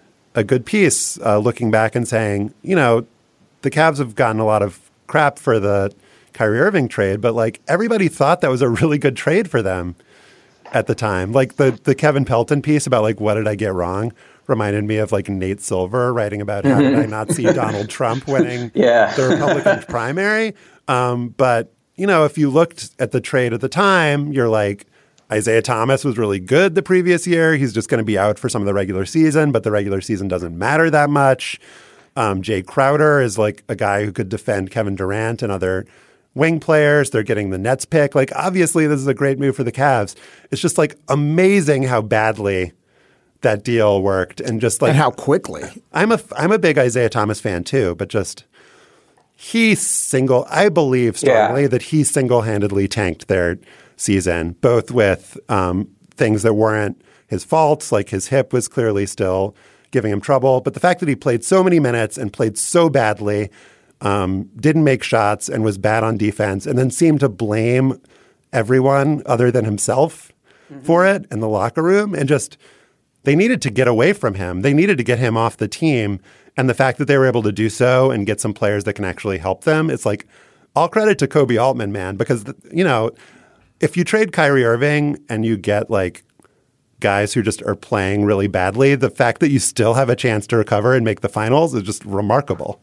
Speaker 3: a good piece uh, looking back and saying, you know, the Cavs have gotten a lot of crap for the Kyrie Irving trade, but like everybody thought that was a really good trade for them at the time. Like the the Kevin Pelton piece about like what did I get wrong reminded me of like Nate Silver writing about how did I not see Donald Trump winning
Speaker 13: yeah.
Speaker 3: the Republican primary. Um, but you know, if you looked at the trade at the time, you're like, Isaiah Thomas was really good the previous year. He's just going to be out for some of the regular season, but the regular season doesn't matter that much. Um, Jay Crowder is like a guy who could defend Kevin Durant and other wing players. They're getting the Nets pick. Like, obviously, this is a great move for the Cavs. It's just like amazing how badly that deal worked, and just like
Speaker 4: and how quickly.
Speaker 3: I'm a I'm a big Isaiah Thomas fan too, but just he single. I believe strongly
Speaker 13: yeah.
Speaker 3: that he single-handedly tanked their season, both with um, things that weren't his faults, like his hip was clearly still giving him trouble, but the fact that he played so many minutes and played so badly, um, didn't make shots and was bad on defense, and then seemed to blame everyone other than himself mm-hmm. for it in the locker room, and just they needed to get away from him. They needed to get him off the team, and the fact that they were able to do so and get some players that can actually help them, it's like all credit to Kobe Altman, man, because, you know, if you trade Kyrie Irving and you get like guys who just are playing really badly, the fact that you still have a chance to recover and make the finals is just remarkable.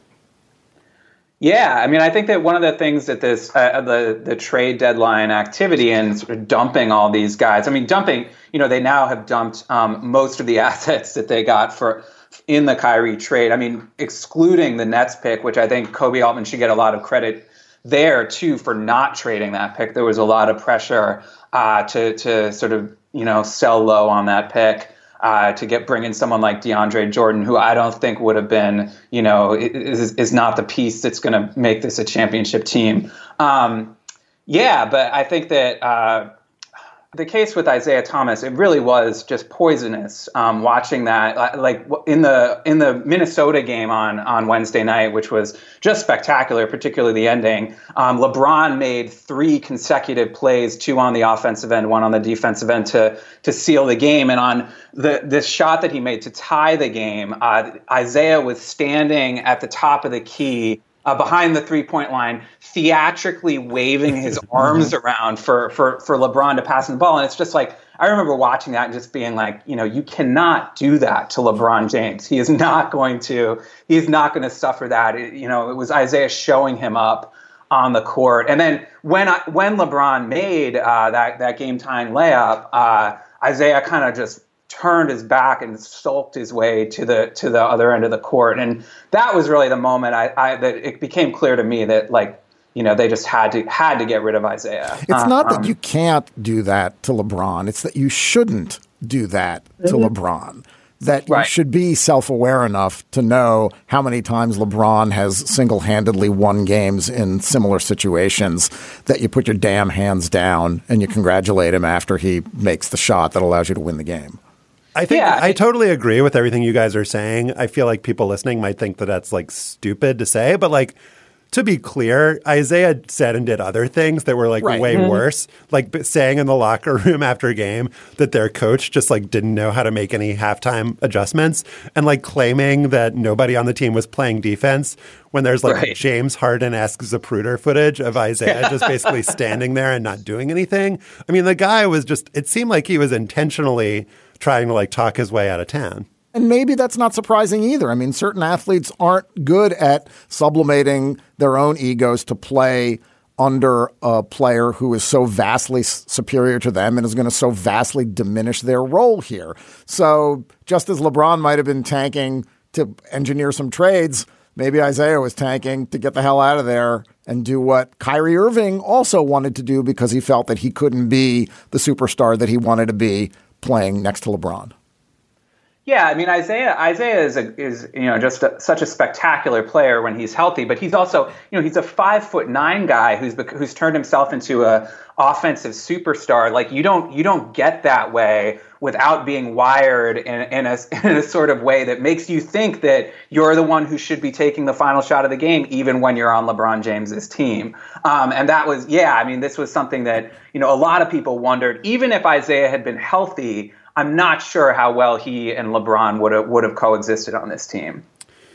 Speaker 13: Yeah, I mean, I think that one of the things that this uh, the the trade deadline activity and sort of dumping all these guys. I mean, dumping. You know, they now have dumped um, most of the assets that they got for in the Kyrie trade. I mean, excluding the Nets pick, which I think Kobe Altman should get a lot of credit there too for not trading that pick. There was a lot of pressure uh, to to sort of you know sell low on that pick. Uh, to get bring in someone like DeAndre Jordan, who I don't think would have been, you know, is, is not the piece that's going to make this a championship team. Um, yeah, but I think that uh, the case with Isaiah Thomas, it really was just poisonous. Um, watching that, like in the in the Minnesota game on on Wednesday night, which was just spectacular, particularly the ending. Um, LeBron made three consecutive plays, two on the offensive end, one on the defensive end, to to seal the game. And on the this shot that he made to tie the game, uh, Isaiah was standing at the top of the key, Uh, behind the three-point line, theatrically waving his arms around for, for, for LeBron to pass him the ball. And it's just like, I remember watching that and just being like, you know, you cannot do that to LeBron James. He is not going to, he's not going to suffer that. It, you know, it was Isaiah showing him up on the court. And then when I, when LeBron made uh, that, that game-tying layup, uh, Isaiah kind of just turned his back and sulked his way to the to the other end of the court, and that was really the moment I, I that it became clear to me that like you know they just had to had to get rid of Isaiah.
Speaker 4: It's
Speaker 13: uh,
Speaker 4: not
Speaker 13: um,
Speaker 4: that you can't do that to LeBron; it's that you shouldn't do that to mm-hmm. LeBron. That you
Speaker 13: right.
Speaker 4: should be self-aware enough to know how many times LeBron has single-handedly won games in similar situations, that you put your damn hands down and you congratulate him after he makes the shot that allows you to win the game.
Speaker 3: I think
Speaker 13: yeah,
Speaker 3: I
Speaker 13: it,
Speaker 3: totally agree with everything you guys are saying. I feel like people listening might think that that's like stupid to say, but like to be clear, Isaiah said and did other things that were like
Speaker 4: right.
Speaker 3: way
Speaker 4: mm-hmm.
Speaker 3: worse, like saying in the locker room after a game that their coach just like didn't know how to make any halftime adjustments, and like claiming that nobody on the team was playing defense when there's like
Speaker 13: right.
Speaker 3: James Harden-esque Zapruder footage of Isaiah just basically standing there and not doing anything. I mean, the guy was just, it seemed like he was intentionally trying to like talk his way out of town.
Speaker 4: And maybe that's not surprising either. I mean, certain athletes aren't good at sublimating their own egos to play under a player who is so vastly superior to them and is going to so vastly diminish their role here. So just as LeBron might have been tanking to engineer some trades, maybe Isaiah was tanking to get the hell out of there and do what Kyrie Irving also wanted to do because he felt that he couldn't be the superstar that he wanted to be playing next to LeBron.
Speaker 13: Yeah, I mean Isaiah. Isaiah is a, is you know just a, such a spectacular player when he's healthy, but he's also you know he's a five foot nine guy who's who's turned himself into a offensive superstar. Like you don't you don't get that way without being wired in, in a in a sort of way that makes you think that you're the one who should be taking the final shot of the game, even when you're on LeBron James's team. Um, and that was yeah, I mean this was something that you know a lot of people wondered. Even if Isaiah had been healthy, I'm not sure how well he and LeBron would have would have coexisted on this team.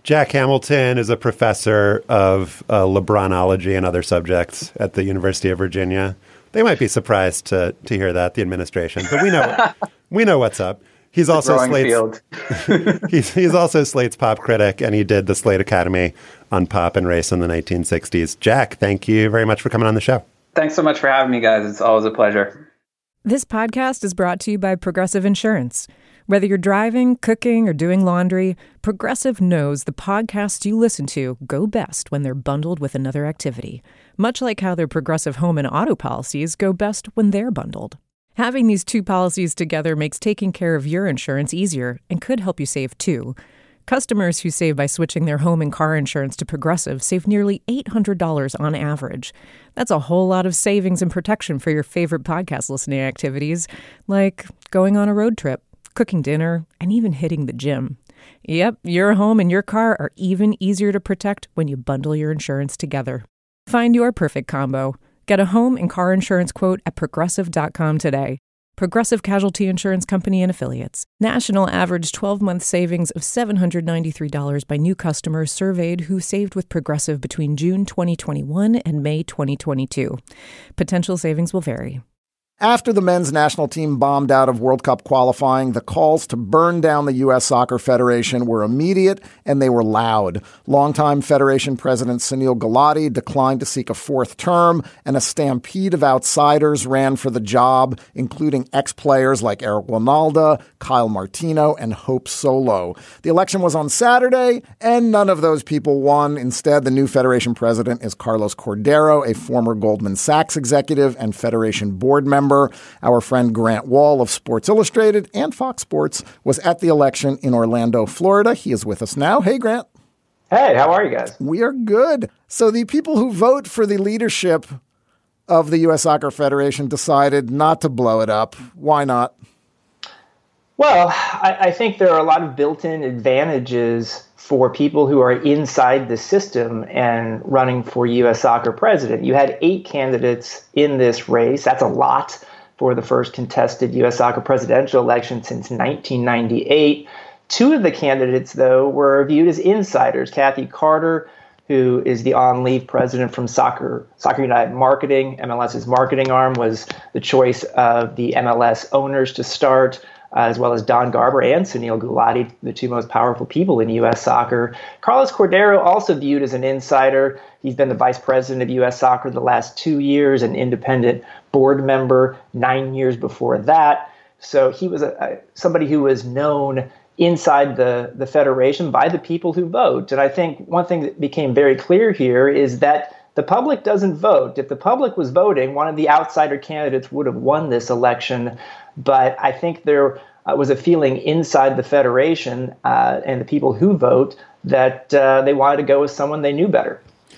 Speaker 3: Jack Hamilton is a professor of uh, LeBronology and other subjects at the University of Virginia. They might be surprised to to hear that, the administration, but we know we know what's up. He's also Slate's he's, he's also Slate's pop critic, and he did the Slate Academy on pop and race in the nineteen sixties. Jack, thank you very much for coming on the show.
Speaker 13: Thanks so much for having me, guys. It's always a pleasure.
Speaker 11: This podcast is brought to you by Progressive Insurance. Whether you're driving, cooking, or doing laundry, Progressive knows the podcasts you listen to go best when they're bundled with another activity, much like how their Progressive home and auto policies go best when they're bundled. Having these two policies together makes taking care of your insurance easier and could help you save too. Customers who save by switching their home and car insurance to Progressive save nearly eight hundred dollars on average. That's a whole lot of savings and protection for your favorite podcast listening activities, like going on a road trip, cooking dinner, and even hitting the gym. Yep, your home and your car are even easier to protect when you bundle your insurance together. Find your perfect combo. Get a home and car insurance quote at progressive dot com today. Progressive Casualty Insurance Company and Affiliates. National average twelve-month savings of seven hundred ninety-three dollars by new customers surveyed who saved with Progressive between June twenty twenty-one and May twenty twenty-two. Potential savings will vary.
Speaker 4: After the men's national team bombed out of World Cup qualifying, the calls to burn down the U S Soccer Federation were immediate and they were loud. Longtime Federation President Sunil Gulati declined to seek a fourth term, and a stampede of outsiders ran for the job, including ex-players like Eric Winalda, Kyle Martino, and Hope Solo. The election was on Saturday, and none of those people won. Instead, the new Federation president is Carlos Cordero, a former Goldman Sachs executive and Federation board member. Our friend Grant Wall of Sports Illustrated and Fox Sports was at the election in Orlando, Florida. He is with us now. Hey, Grant.
Speaker 14: Hey, how are you guys?
Speaker 4: We are good. So the people who vote for the leadership of the U S Soccer Federation decided not to blow it up. Why not?
Speaker 14: Well, I, I think there are a lot of built-in advantages for people who are inside the system and running for U S Soccer president. You had eight candidates in this race. That's a lot for the first contested U S Soccer presidential election since nineteen ninety-eight. Two of the candidates, though, were viewed as insiders. Kathy Carter, who is the on-leave president from Soccer Soccer United Marketing, MLS's marketing arm, was the choice of the M L S owners to start, Uh, as well as Don Garber and Sunil Gulati, the two most powerful people in U S soccer. Carlos Cordero, also viewed as an insider. He's been the vice president of U S Soccer the last two years, an independent board member nine years before that. So he was a, a, somebody who was known inside the, the federation by the people who vote. And I think one thing that became very clear here is that the public doesn't vote. If the public was voting, one of the outsider candidates would have won this election. But I think there uh, was a feeling inside the federation uh, and the people who vote that uh, they wanted to go with someone they knew better.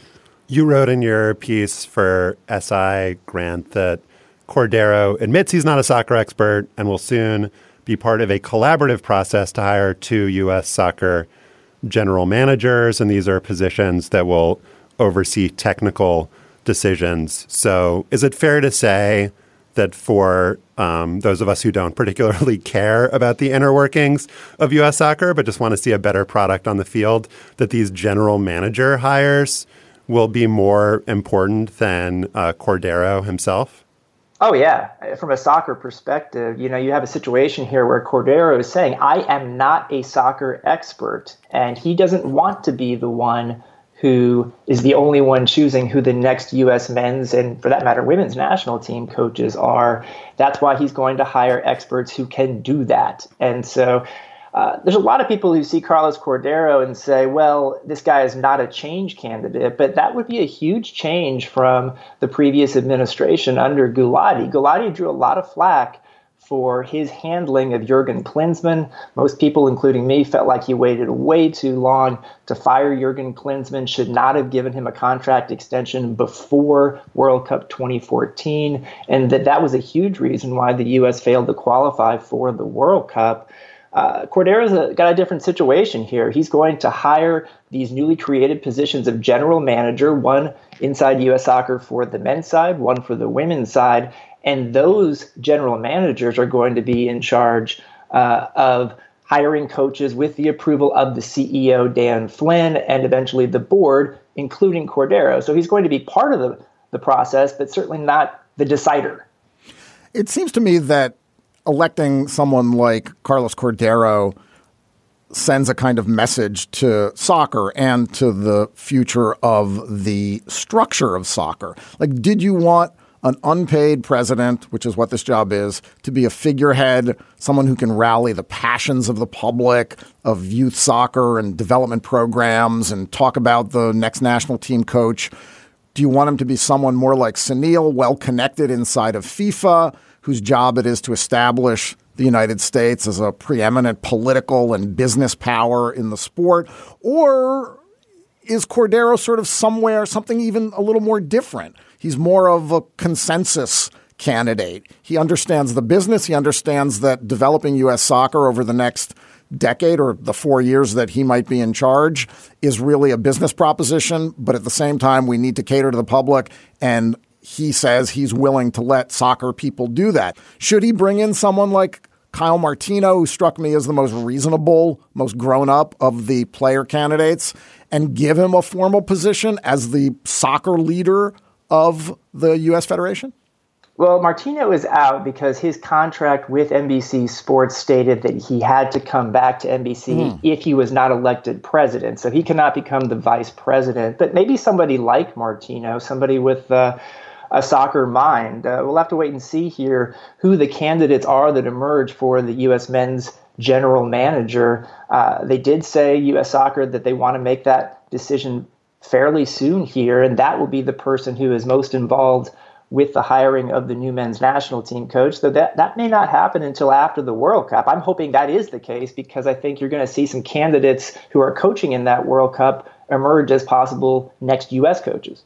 Speaker 3: You wrote in your piece for S I, Grant, that Cordero admits he's not a soccer expert and will soon be part of a collaborative process to hire two U S soccer general managers. And these are positions that will oversee technical decisions. So is it fair to say that for um, those of us who don't particularly care about the inner workings of U S soccer, but just want to see a better product on the field, that these general manager hires will be more important than uh, Cordero himself?
Speaker 14: Oh, yeah. From a soccer perspective, you know, you have a situation here where Cordero is saying, I am not a soccer expert, and he doesn't want to be the one who is the only one choosing who the next U S men's and, for that matter, women's national team coaches are. That's why he's going to hire experts who can do that. And so uh, there's a lot of people who see Carlos Cordero and say, well, this guy is not a change candidate, but that would be a huge change from the previous administration under Gulati. Gulati drew a lot of flack for his handling of Jurgen Klinsmann. Most people, including me, felt like he waited way too long to fire Jurgen Klinsmann, should not have given him a contract extension before World Cup twenty fourteen, and that that was a huge reason why the U S failed to qualify for the World Cup. Uh, Cordero's a, got a different situation here. He's going to hire these newly created positions of general manager, one inside U S Soccer for the men's side, one for the women's side. And those general managers are going to be in charge uh, of hiring coaches with the approval of the C E O, Dan Flynn, and eventually the board, including Cordero. So he's going to be part of the, the process, but certainly not the decider.
Speaker 4: It seems to me that electing someone like Carlos Cordero sends a kind of message to soccer and to the future of the structure of soccer. Like, did you want an unpaid president, which is what this job is, to be a figurehead, someone who can rally the passions of the public, of youth soccer and development programs, and talk about the next national team coach? Do you want him to be someone more like Sunil, well-connected inside of FIFA, whose job it is to establish the United States as a preeminent political and business power in the sport? Or is Cordero sort of somewhere, something even a little more different? He's more of a consensus candidate. He understands the business. He understands that developing U S soccer over the next decade or the four years that he might be in charge is really a business proposition. But at the same time, we need to cater to the public. And he says he's willing to let soccer people do that. Should he bring in someone like Kyle Martino, who struck me as the most reasonable, most grown up of the player candidates, and give him a formal position as the soccer leader of the U S Federation?
Speaker 14: Well, Martino is out because his contract with N B C Sports stated that he had to come back to N B C mm. if he was not elected president. So he cannot become the vice president. But maybe somebody like Martino, somebody with uh, a soccer mind. Uh, we'll have to wait and see here who the candidates are that emerge for the U S men's general manager. Uh, they did say, U S Soccer, that they want to make that decision fairly soon here, and that will be the person who is most involved with the hiring of the new men's national team coach. So that, that may not happen until after the World Cup. I'm hoping that is the case because I think you're going to see some candidates who are coaching in that World Cup emerge as possible next U S coaches.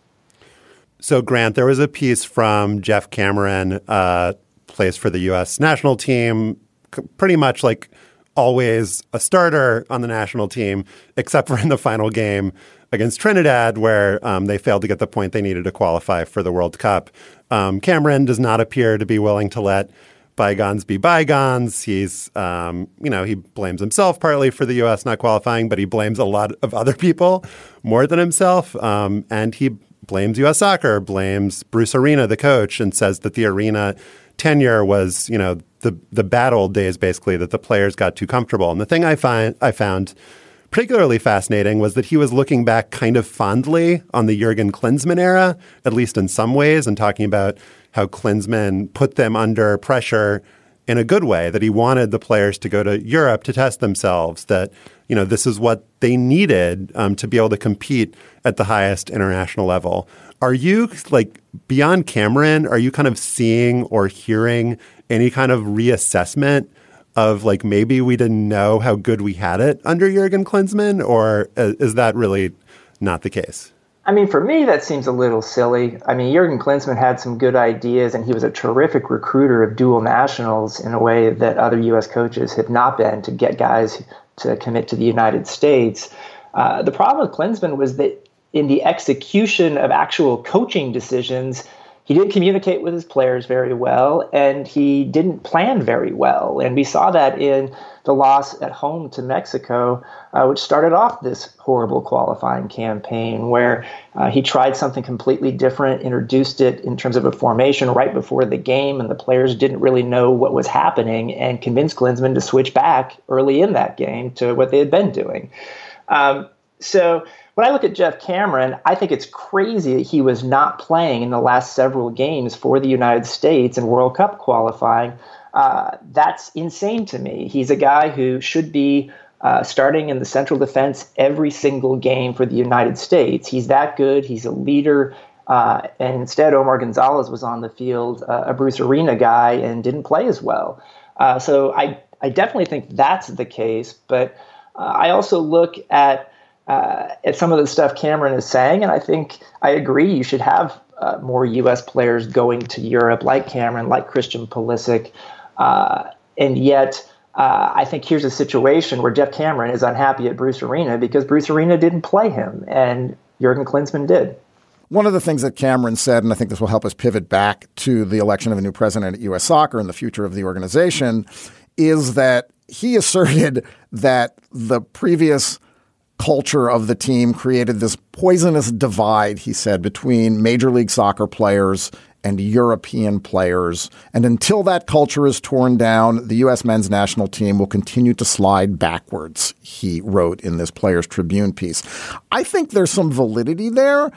Speaker 3: So, Grant, there was a piece from Jeff Cameron, uh, plays for the U S national team, c- pretty much like always a starter on the national team, except for in the final game against Trinidad, where um, they failed to get the point they needed to qualify for the World Cup. Um, Cameron does not appear to be willing to let bygones be bygones. He's, um, you know, he blames himself partly for the U S not qualifying, but he blames a lot of other people more than himself. Um, and he blames U S Soccer, blames Bruce Arena, the coach, and says that the Arena tenure was, you know, the the bad old days, basically, that the players got too comfortable. And the thing I find I found particularly fascinating was that he was looking back kind of fondly on the Jurgen Klinsmann era, at least in some ways, and talking about how Klinsmann put them under pressure in a good way, that he wanted the players to go to Europe to test themselves, that, you know, this is what they needed um, to be able to compete at the highest international level. Are you, like, beyond Cameron, are you kind of seeing or hearing any kind of reassessment of, like, maybe we didn't know how good we had it under Jurgen Klinsmann, or is that really not the case?
Speaker 14: I mean, for me, that seems a little silly. I mean, Jurgen Klinsmann had some good ideas, and he was a terrific recruiter of dual nationals in a way that other U S coaches have not been, to get guys to commit to the United States. Uh, the problem with Klinsmann was that in the execution of actual coaching decisions, he didn't communicate with his players very well, and he didn't plan very well. And we saw that in the loss at home to Mexico, uh, which started off this horrible qualifying campaign, where uh, he tried something completely different, introduced it in terms of a formation right before the game, and the players didn't really know what was happening, and convinced Klinsmann to switch back early in that game to what they had been doing. Um, so when I look at Jeff Cameron, I think it's crazy that he was not playing in the last several games for the United States in World Cup qualifying. Uh, that's insane to me. He's a guy who should be uh, starting in the central defense every single game for the United States. He's that good. He's a leader. Uh, and instead, Omar Gonzalez was on the field, uh, a Bruce Arena guy, and didn't play as well. Uh, so I, I definitely think that's the case. But uh, I also look at Uh, at some of the stuff Cameron is saying, and I think I agree you should have uh, more U S players going to Europe like Cameron, like Christian Pulisic. Uh, and yet, uh, I think here's a situation where Jeff Cameron is unhappy at Bruce Arena because Bruce Arena didn't play him, and Jurgen Klinsmann did.
Speaker 4: One of the things that Cameron said, and I think this will help us pivot back to the election of a new president at U S Soccer and the future of the organization, is that he asserted that the previous culture of the team created this poisonous divide, he said, between Major League Soccer players and European players. And until that culture is torn down, the U S men's national team will continue to slide backwards, he wrote in this Players Tribune piece. I think there's some validity there.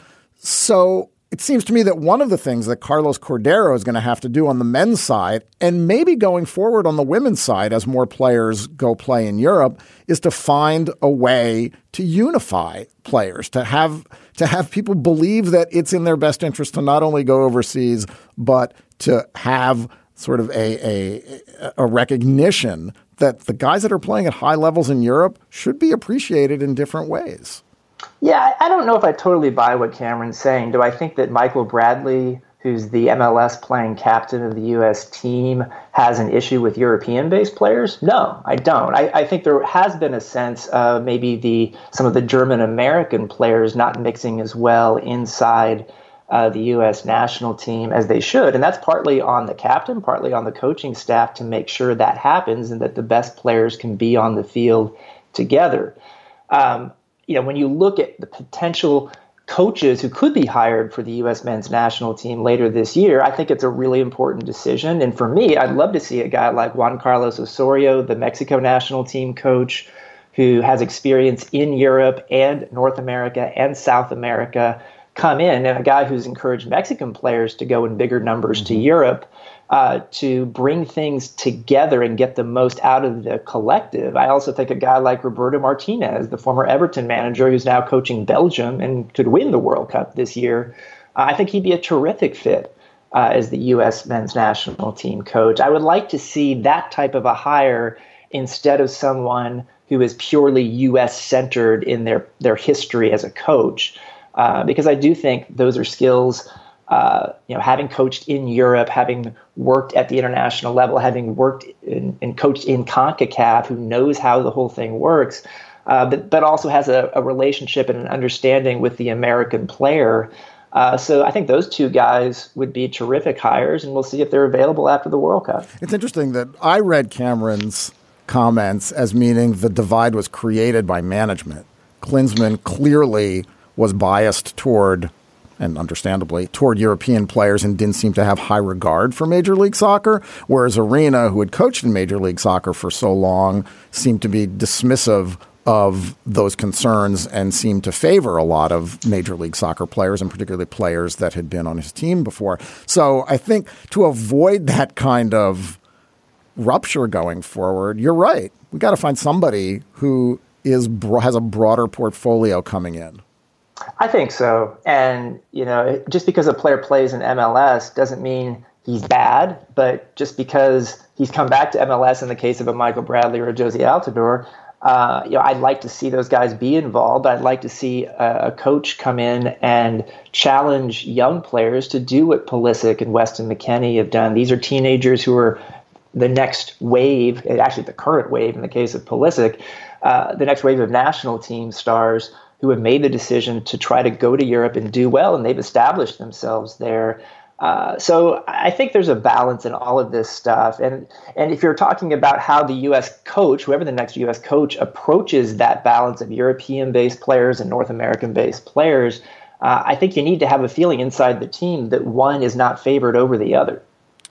Speaker 4: So it seems to me that one of the things that Carlos Cordero is going to have to do on the men's side, and maybe going forward on the women's side as more players go play in Europe, is to find a way to unify players, to have to have people believe that it's in their best interest to not only go overseas, but to have sort of a, a, a recognition that the guys that are playing at high levels in Europe should be appreciated in different ways.
Speaker 14: Yeah, I don't know if I totally buy what Cameron's saying. Do I think that Michael Bradley, who's the M L S playing captain of the U S team, has an issue with European-based players? No, I don't. I, I think there has been a sense of maybe the some of the German-American players not mixing as well inside uh, the U S national team as they should. And that's partly on the captain, partly on the coaching staff to make sure that happens and that the best players can be on the field together. Um, You know, when you look at the potential coaches who could be hired for the U S men's national team later this year, I think it's a really important decision. And for me, I'd love to see a guy like Juan Carlos Osorio, the Mexico national team coach, who has experience in Europe and North America and South America, come in, and a guy who's encouraged Mexican players to go in bigger numbers mm-hmm. to Europe. Uh, to bring things together and get the most out of the collective. I also think a guy like Roberto Martinez, the former Everton manager who's now coaching Belgium and could win the World Cup this year, uh, I think he'd be a terrific fit uh, as the U S men's national team coach. I would like to see that type of a hire instead of someone who is purely U S-centered in their, their history as a coach, uh, because I do think those are skills. Uh, you know, having coached in Europe, having worked at the international level, having worked in, and coached in CONCACAF, who knows how the whole thing works, uh, but, but also has a, a relationship and an understanding with the American player. Uh, so I think those two guys would be terrific hires, and we'll see if they're available after the World Cup.
Speaker 4: It's interesting that I read Cameron's comments as meaning the divide was created by management. Klinsmann clearly was biased toward and understandably, toward European players and didn't seem to have high regard for Major League Soccer, whereas Arena, who had coached in Major League Soccer for so long, seemed to be dismissive of those concerns and seemed to favor a lot of Major League Soccer players, and particularly players that had been on his team before. So I think to avoid that kind of rupture going forward, you're right. We got to find somebody who is has a broader portfolio coming in.
Speaker 14: I think so. And, you know, just because a player plays in M L S doesn't mean he's bad, but just because he's come back to M L S in the case of a Michael Bradley or a Josie Altidore, uh, you know, I'd like to see those guys be involved. I'd like to see a, a coach come in and challenge young players to do what Pulisic and Weston McKennie have done. These are teenagers who are the next wave, actually the current wave in the case of Pulisic, uh, the next wave of national team stars who have made the decision to try to go to Europe and do well, and they've established themselves there. Uh, so I think there's a balance in all of this stuff. And and if you're talking about how the U S coach, whoever the next U S coach, approaches that balance of European-based players and North American-based players, uh, I think you need to have a feeling inside the team that one is not favored over the other.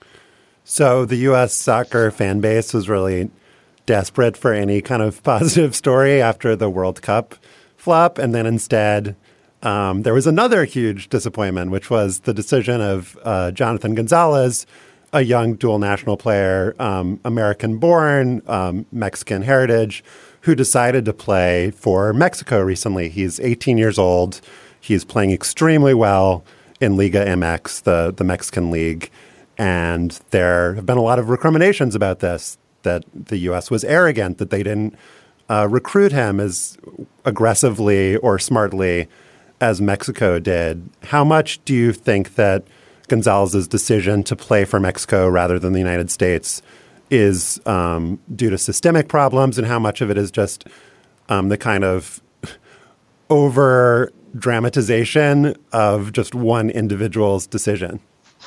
Speaker 3: So the U S soccer fan base was really desperate for any kind of positive story after the World Cup flop, and then instead um, there was another huge disappointment, which was the decision of uh, Jonathan Gonzalez, a young dual national player, um, American-born, um, Mexican heritage, who decided to play for Mexico recently. He's eighteen years old. He's playing extremely well in Liga M X, the, the Mexican league, and there have been a lot of recriminations about this, that the U S was arrogant, that they didn't Uh, recruit him as aggressively or smartly as Mexico did. How much do you think that Gonzalez's decision to play for Mexico rather than the United States is um, due to systemic problems, and how much of it is just um, the kind of over dramatization of just one individual's decision?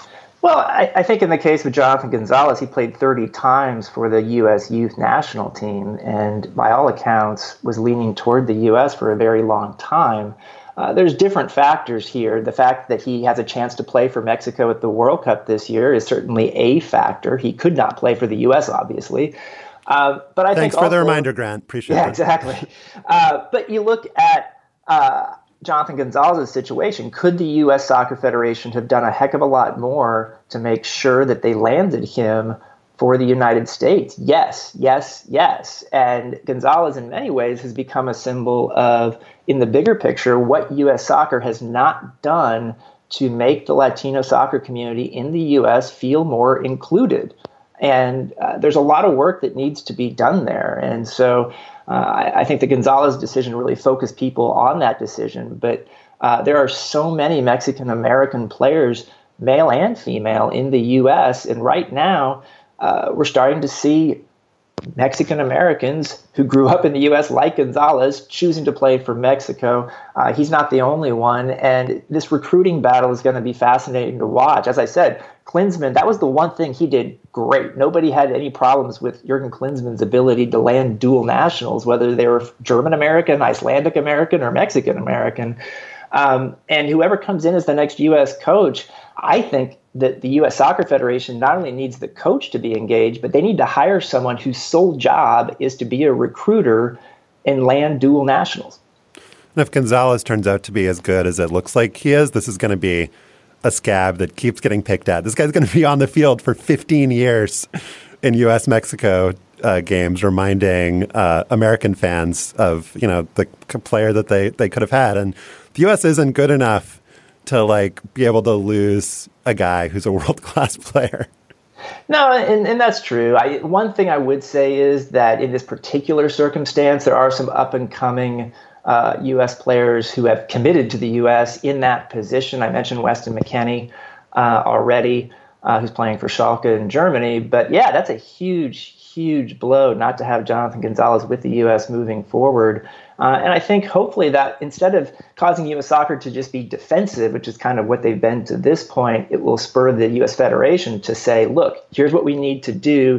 Speaker 14: Well, I, I think in the case of Jonathan Gonzalez, he played thirty times for the U S youth national team, and by all accounts was leaning toward the U S for a very long time. Uh, there's different factors here. The fact that he has a chance to play for Mexico at the World Cup this year is certainly a factor. He could not play for the U S, obviously. Uh, but I
Speaker 3: Thanks
Speaker 14: think
Speaker 3: for
Speaker 14: also,
Speaker 3: the reminder, Grant. Appreciate
Speaker 14: yeah,
Speaker 3: it.
Speaker 14: Yeah, exactly. Uh, but you look at uh, Jonathan Gonzalez's situation. Could the U S Soccer Federation have done a heck of a lot more to make sure that they landed him for the United States? Yes, yes, yes. And Gonzalez, in many ways, has become a symbol of, in the bigger picture, what U S soccer has not done to make the Latino soccer community in the U S feel more included. And uh, there's a lot of work that needs to be done there. And so uh, I, I think the Gonzalez decision really focused people on that decision. But uh, there are so many Mexican-American players, male and female, in the U S. And right now, uh, we're starting to see Mexican Americans who grew up in the U S like Gonzalez choosing to play for Mexico. Uh, he's not the only one. And this recruiting battle is going to be fascinating to watch. As I said, Klinsmann, that was the one thing he did great. Nobody had any problems with Jurgen Klinsmann's ability to land dual nationals, whether they were German American, Icelandic American, or Mexican American. Um, and whoever comes in as the next U S coach, I think that the U S Soccer Federation not only needs the coach to be engaged, but they need to hire someone whose sole job is to be a recruiter and land dual nationals.
Speaker 3: And if Gonzalez turns out to be as good as it looks like he is, this is going to be a scab that keeps getting picked at. This guy's going to be on the field for fifteen years in U S Mexico uh, games, reminding uh, American fans of, you know, the player that they, they could have had. And the U S isn't good enough to like be able to lose a guy who's a world-class player.
Speaker 14: No, and, and that's true. I, one thing I would say is that in this particular circumstance, there are some up-and-coming uh, U S players who have committed to the U S in that position. I mentioned Weston McKennie uh, already, uh, who's playing for Schalke in Germany. But yeah, that's a huge, huge blow not to have Jonathan Gonzalez with the U S moving forward. Uh, and I think hopefully that instead of causing U S soccer to just be defensive, which is kind of what they've been to this point, it will spur the U S Federation to say, look, here's what we need to do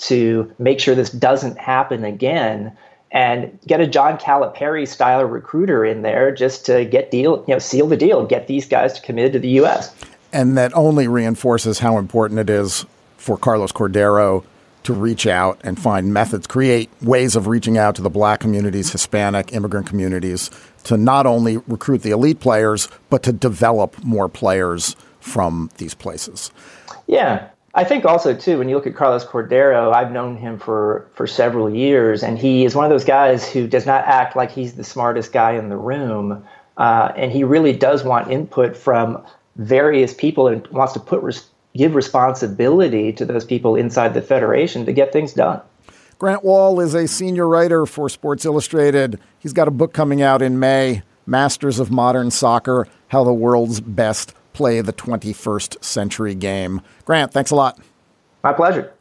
Speaker 14: to make sure this doesn't happen again, and get a John Calipari style recruiter in there just to get deal, you know, seal the deal, get these guys to commit to the U S.
Speaker 4: And that only reinforces how important it is for Carlos Cordero to reach out and find methods, create ways of reaching out to the black communities, Hispanic, immigrant communities, to not only recruit the elite players, but to develop more players from these places.
Speaker 14: Yeah. I think also, too, when you look at Carlos Cordero, I've known him for, for several years, and he is one of those guys who does not act like he's the smartest guy in the room. Uh, and he really does want input from various people and wants to put res- give responsibility to those people inside the federation to get things done.
Speaker 4: Grant Wahl is a senior writer for Sports Illustrated. He's got a book coming out in May, Masters of Modern Soccer, How the World's Best Play the twenty-first Century Game. Grant, thanks a lot.
Speaker 14: My pleasure.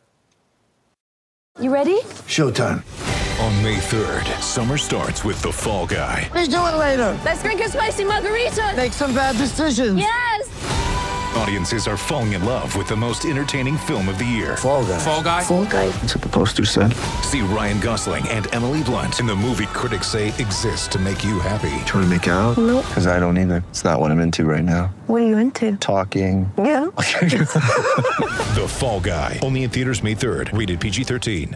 Speaker 15: You ready?
Speaker 16: Showtime. On May third, summer starts with The Fall Guy.
Speaker 15: Let's do it later. Let's drink a spicy margarita.
Speaker 16: Make some bad decisions.
Speaker 15: Yes.
Speaker 16: Audiences are falling in love with the most entertaining film of the year.
Speaker 17: Fall Guy.
Speaker 16: Fall Guy?
Speaker 15: Fall Guy.
Speaker 17: That's what the poster said.
Speaker 16: See Ryan Gosling and Emily Blunt in the movie critics say exists to make you happy.
Speaker 17: Trying to make it out?
Speaker 15: Nope.
Speaker 17: Because I don't either. It's not what I'm into right now.
Speaker 15: What are you into?
Speaker 17: Talking.
Speaker 15: Yeah.
Speaker 16: The Fall Guy. Only in theaters May third. Rated P G thirteen.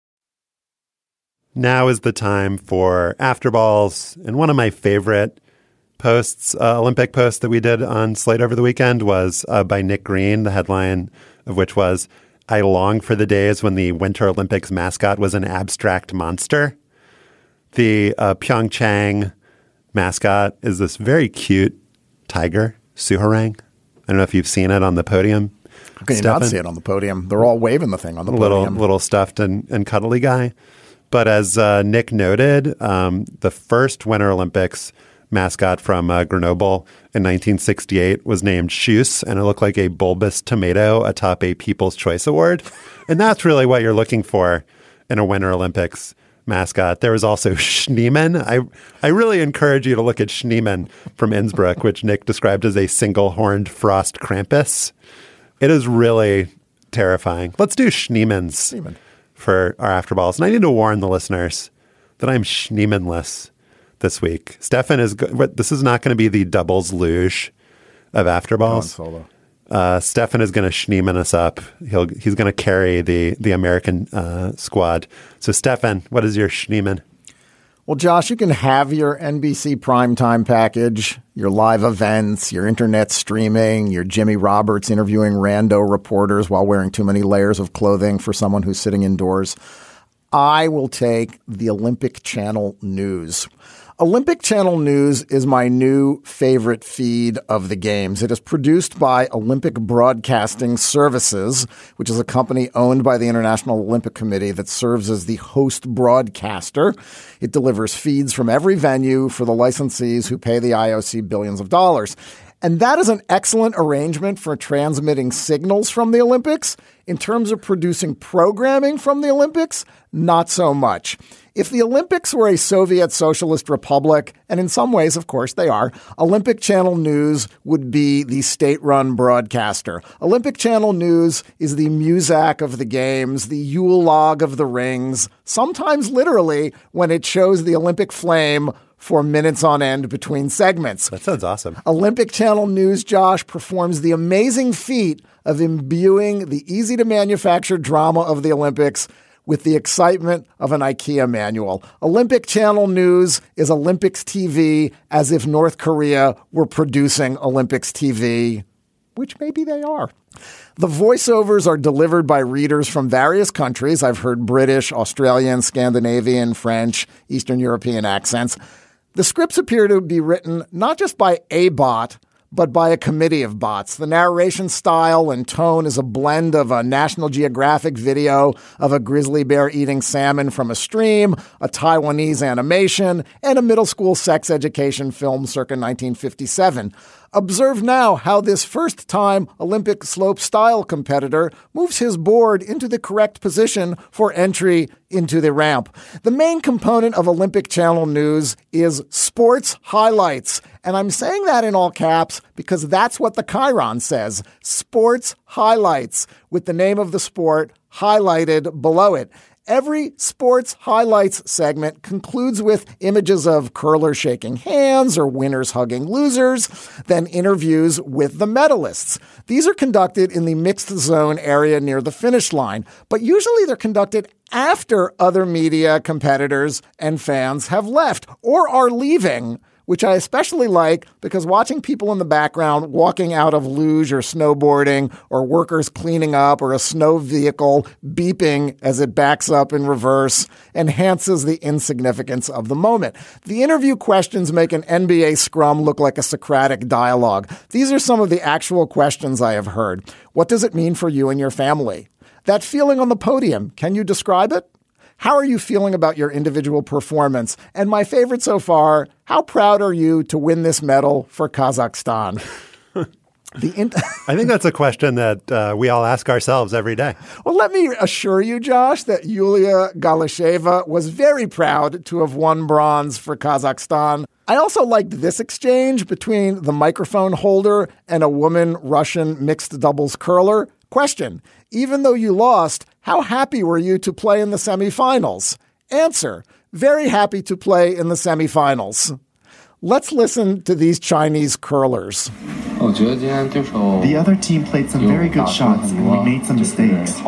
Speaker 3: Now is the time for After Balls. And one of my favorite posts, uh, Olympic posts that we did on Slate over the weekend was uh, by Nick Green, the headline of which was, "I long for the days when the Winter Olympics mascot was an abstract monster." The uh, Pyeongchang mascot is this very cute tiger, Suharang. I don't know if you've seen it on the podium.
Speaker 4: How can you not see it on the podium? They're all waving the thing on the
Speaker 3: little,
Speaker 4: podium.
Speaker 3: Little stuffed and, and cuddly guy. But as uh, Nick noted, um, the first Winter Olympics mascot from uh, Grenoble in nineteen sixty-eight was named Shoes, and it looked like a bulbous tomato atop a People's Choice Award. And that's really what you're looking for in a Winter Olympics mascot. There was also Schneemann. I, I really encourage you to look at Schneemann from Innsbruck, which Nick described as a single-horned frost Krampus, It is really terrifying. Let's do Schneemans Schneeman. for our afterballs. And I need to warn the listeners that I'm Schneemanless this week. Stefan is, go- this is not going to be the doubles luge of afterballs.
Speaker 4: Solo.
Speaker 3: Uh, Stefan is going to Schneeman us up. He'll, he's going to carry the, the American uh, squad. So Stefan, what is your Schneeman?
Speaker 4: Well, Josh, you can have your N B C primetime package, your live events, your internet streaming, your Jimmy Roberts interviewing rando reporters while wearing too many layers of clothing for someone who's sitting indoors. I will take the Olympic Channel News. Olympic Channel News is my new favorite feed of the games. It is produced by Olympic Broadcasting Services, which is a company owned by the International Olympic Committee that serves as the host broadcaster. It delivers feeds from every venue for the licensees who pay the I O C billions of dollars. And that is an excellent arrangement for transmitting signals from the Olympics. In terms of producing programming from the Olympics, not so much. If the Olympics were a Soviet Socialist Republic, and in some ways, of course, they are, Olympic Channel News would be the state-run broadcaster. Olympic Channel News is the Muzak of the games, the Yule log of the rings, sometimes literally when it shows the Olympic flame for minutes on end between segments.
Speaker 3: That sounds awesome.
Speaker 4: Olympic Channel News, Josh, performs the amazing feat of imbuing the easy-to-manufacture drama of the Olympics with the excitement of an IKEA manual. Olympic Channel News is Olympics T V as if North Korea were producing Olympics T V, which maybe they are. The voiceovers are delivered by readers from various countries. I've heard British, Australian, Scandinavian, French, Eastern European accents. The scripts appear to be written not just by a bot, but by a committee of bots. The narration style and tone is a blend of a National Geographic video of a grizzly bear eating salmon from a stream, a Taiwanese animation, and a middle school sex education film circa nineteen fifty-seven. Observe now how this first-time Olympic slope style competitor moves his board into the correct position for entry into the ramp. The main component of Olympic Channel News is sports highlights. And I'm saying that in all caps because that's what the Chiron says. Sports highlights, with the name of the sport highlighted below it. Every sports highlights segment concludes with images of curlers shaking hands or winners hugging losers, then interviews with the medalists. These are conducted in the mixed zone area near the finish line, but usually they're conducted after other media, competitors, and fans have left or are leaving, which I especially like because watching people in the background walking out of luge or snowboarding or workers cleaning up or a snow vehicle beeping as it backs up in reverse enhances the insignificance of the moment. The interview questions make an N B A scrum look like a Socratic dialogue. These are some of the actual questions I have heard. What does it mean for you and your family? That feeling on the podium, can you describe it? How are you feeling about your individual performance? And my favorite so far, how proud are you to win this medal for Kazakhstan? The in-
Speaker 3: I think that's a question that uh, we all ask ourselves every day.
Speaker 4: Well, let me assure you, Josh, that Yulia Galasheva was very proud to have won bronze for Kazakhstan. I also liked this exchange between the microphone holder and a woman-Russian mixed doubles curler. Question: even though you lost, how happy were you to play in the semifinals? Answer: very happy to play in the semifinals. Let's listen to these Chinese curlers.
Speaker 18: The other team played some very good shots and we made some mistakes.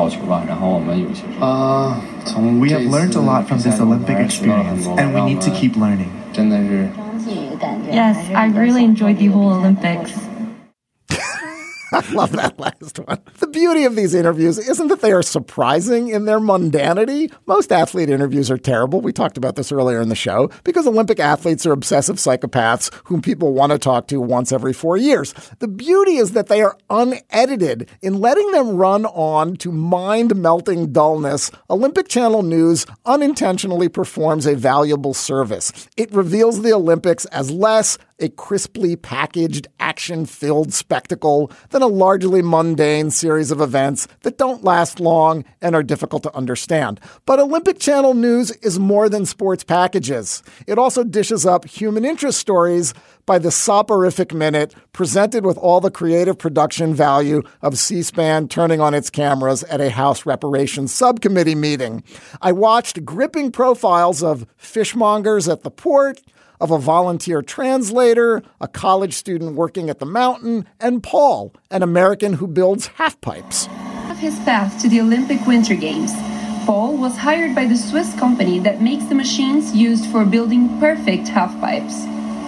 Speaker 18: We have learned a lot from this Olympic experience and we need to keep learning.
Speaker 19: Yes, I really enjoyed the whole Olympics.
Speaker 4: I love that last one. The beauty of these interviews isn't that they are surprising in their mundanity. Most athlete interviews are terrible. We talked about this earlier in the show because Olympic athletes are obsessive psychopaths whom people want to talk to once every four years. The beauty is that they are unedited. In letting them run on to mind-melting dullness, Olympic Channel News unintentionally performs a valuable service. It reveals the Olympics as less a crisply packaged, action-filled spectacle than a largely mundane series of events that don't last long and are difficult to understand. But Olympic Channel News is more than sports packages. It also dishes up human interest stories by the soporific minute, presented with all the creative production value of C-SPAN turning on its cameras at a House Reparations Subcommittee meeting. I watched gripping profiles of fishmongers at the port, of a volunteer translator, a college student working at the mountain, and Paul, an American who builds half-pipes.
Speaker 19: Of his path to the Olympic Winter Games, Paul was hired by the Swiss company that makes the machines used for building perfect half-pipes.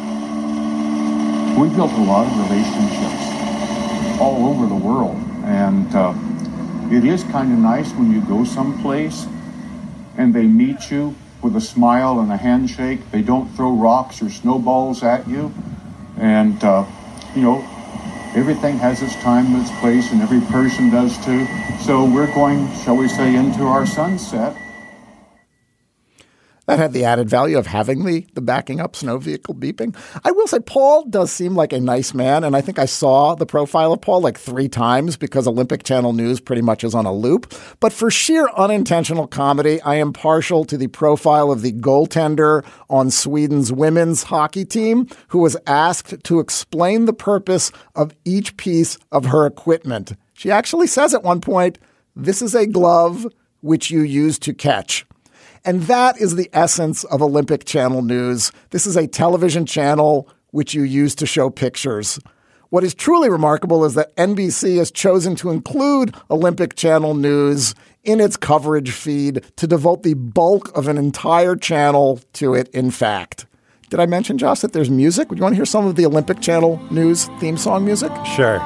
Speaker 20: We built a lot of relationships all over the world, and uh, it is kind of nice when you go someplace and they meet you with a smile and a handshake. They don't throw rocks or snowballs at you, and uh, you know, everything has its time and its place, and every person does too. So we're going, shall we say, into our sunset.
Speaker 4: That had the added value of having the, the backing up snow vehicle beeping. I will say Paul does seem like a nice man, and I think I saw the profile of Paul like three times because Olympic Channel News pretty much is on a loop. But for sheer unintentional comedy, I am partial to the profile of the goaltender on Sweden's women's hockey team, who was asked to explain the purpose of each piece of her equipment. She actually says at one point, "This is a glove which you use to catch." And that is the essence of Olympic Channel News. This is a television channel which you use to show pictures. What is truly remarkable is that N B C has chosen to include Olympic Channel News in its coverage feed to devote the bulk of an entire channel to it, in fact. Did I mention, Josh, that there's music? Would you want to hear some of the Olympic Channel News theme song music?
Speaker 3: Sure.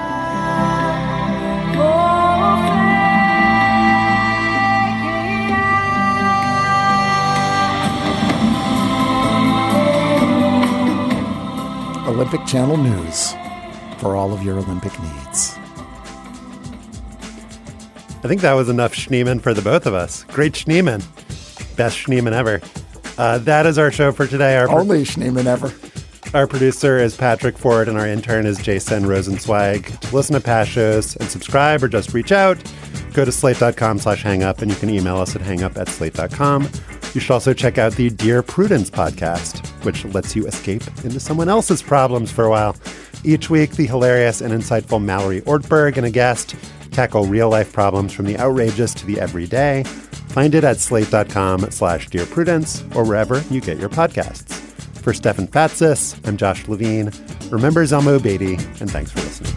Speaker 4: Olympic Channel News for all of your Olympic needs.
Speaker 3: I think that was enough Schneeman for the both of us. Great Schneeman. Best Schneeman ever. Uh, that is our show for today. Our
Speaker 4: Only pro- Schneeman ever.
Speaker 3: Our producer is Patrick Ford, and our intern is Jason Rosenzweig. To listen to past shows and subscribe or just reach out, go to slate.com slash hangup, and you can email us at hangup at slate dot com. You should also check out the Dear Prudence podcast, which lets you escape into someone else's problems for a while. Each week, the hilarious and insightful Mallory Ortberg and a guest tackle real-life problems from the outrageous to the everyday. Find it at slate.com slash Dear Prudence or wherever you get your podcasts. For Stefan Fatsis, I'm Josh Levine. Remember Zelma Beatty, and thanks for listening.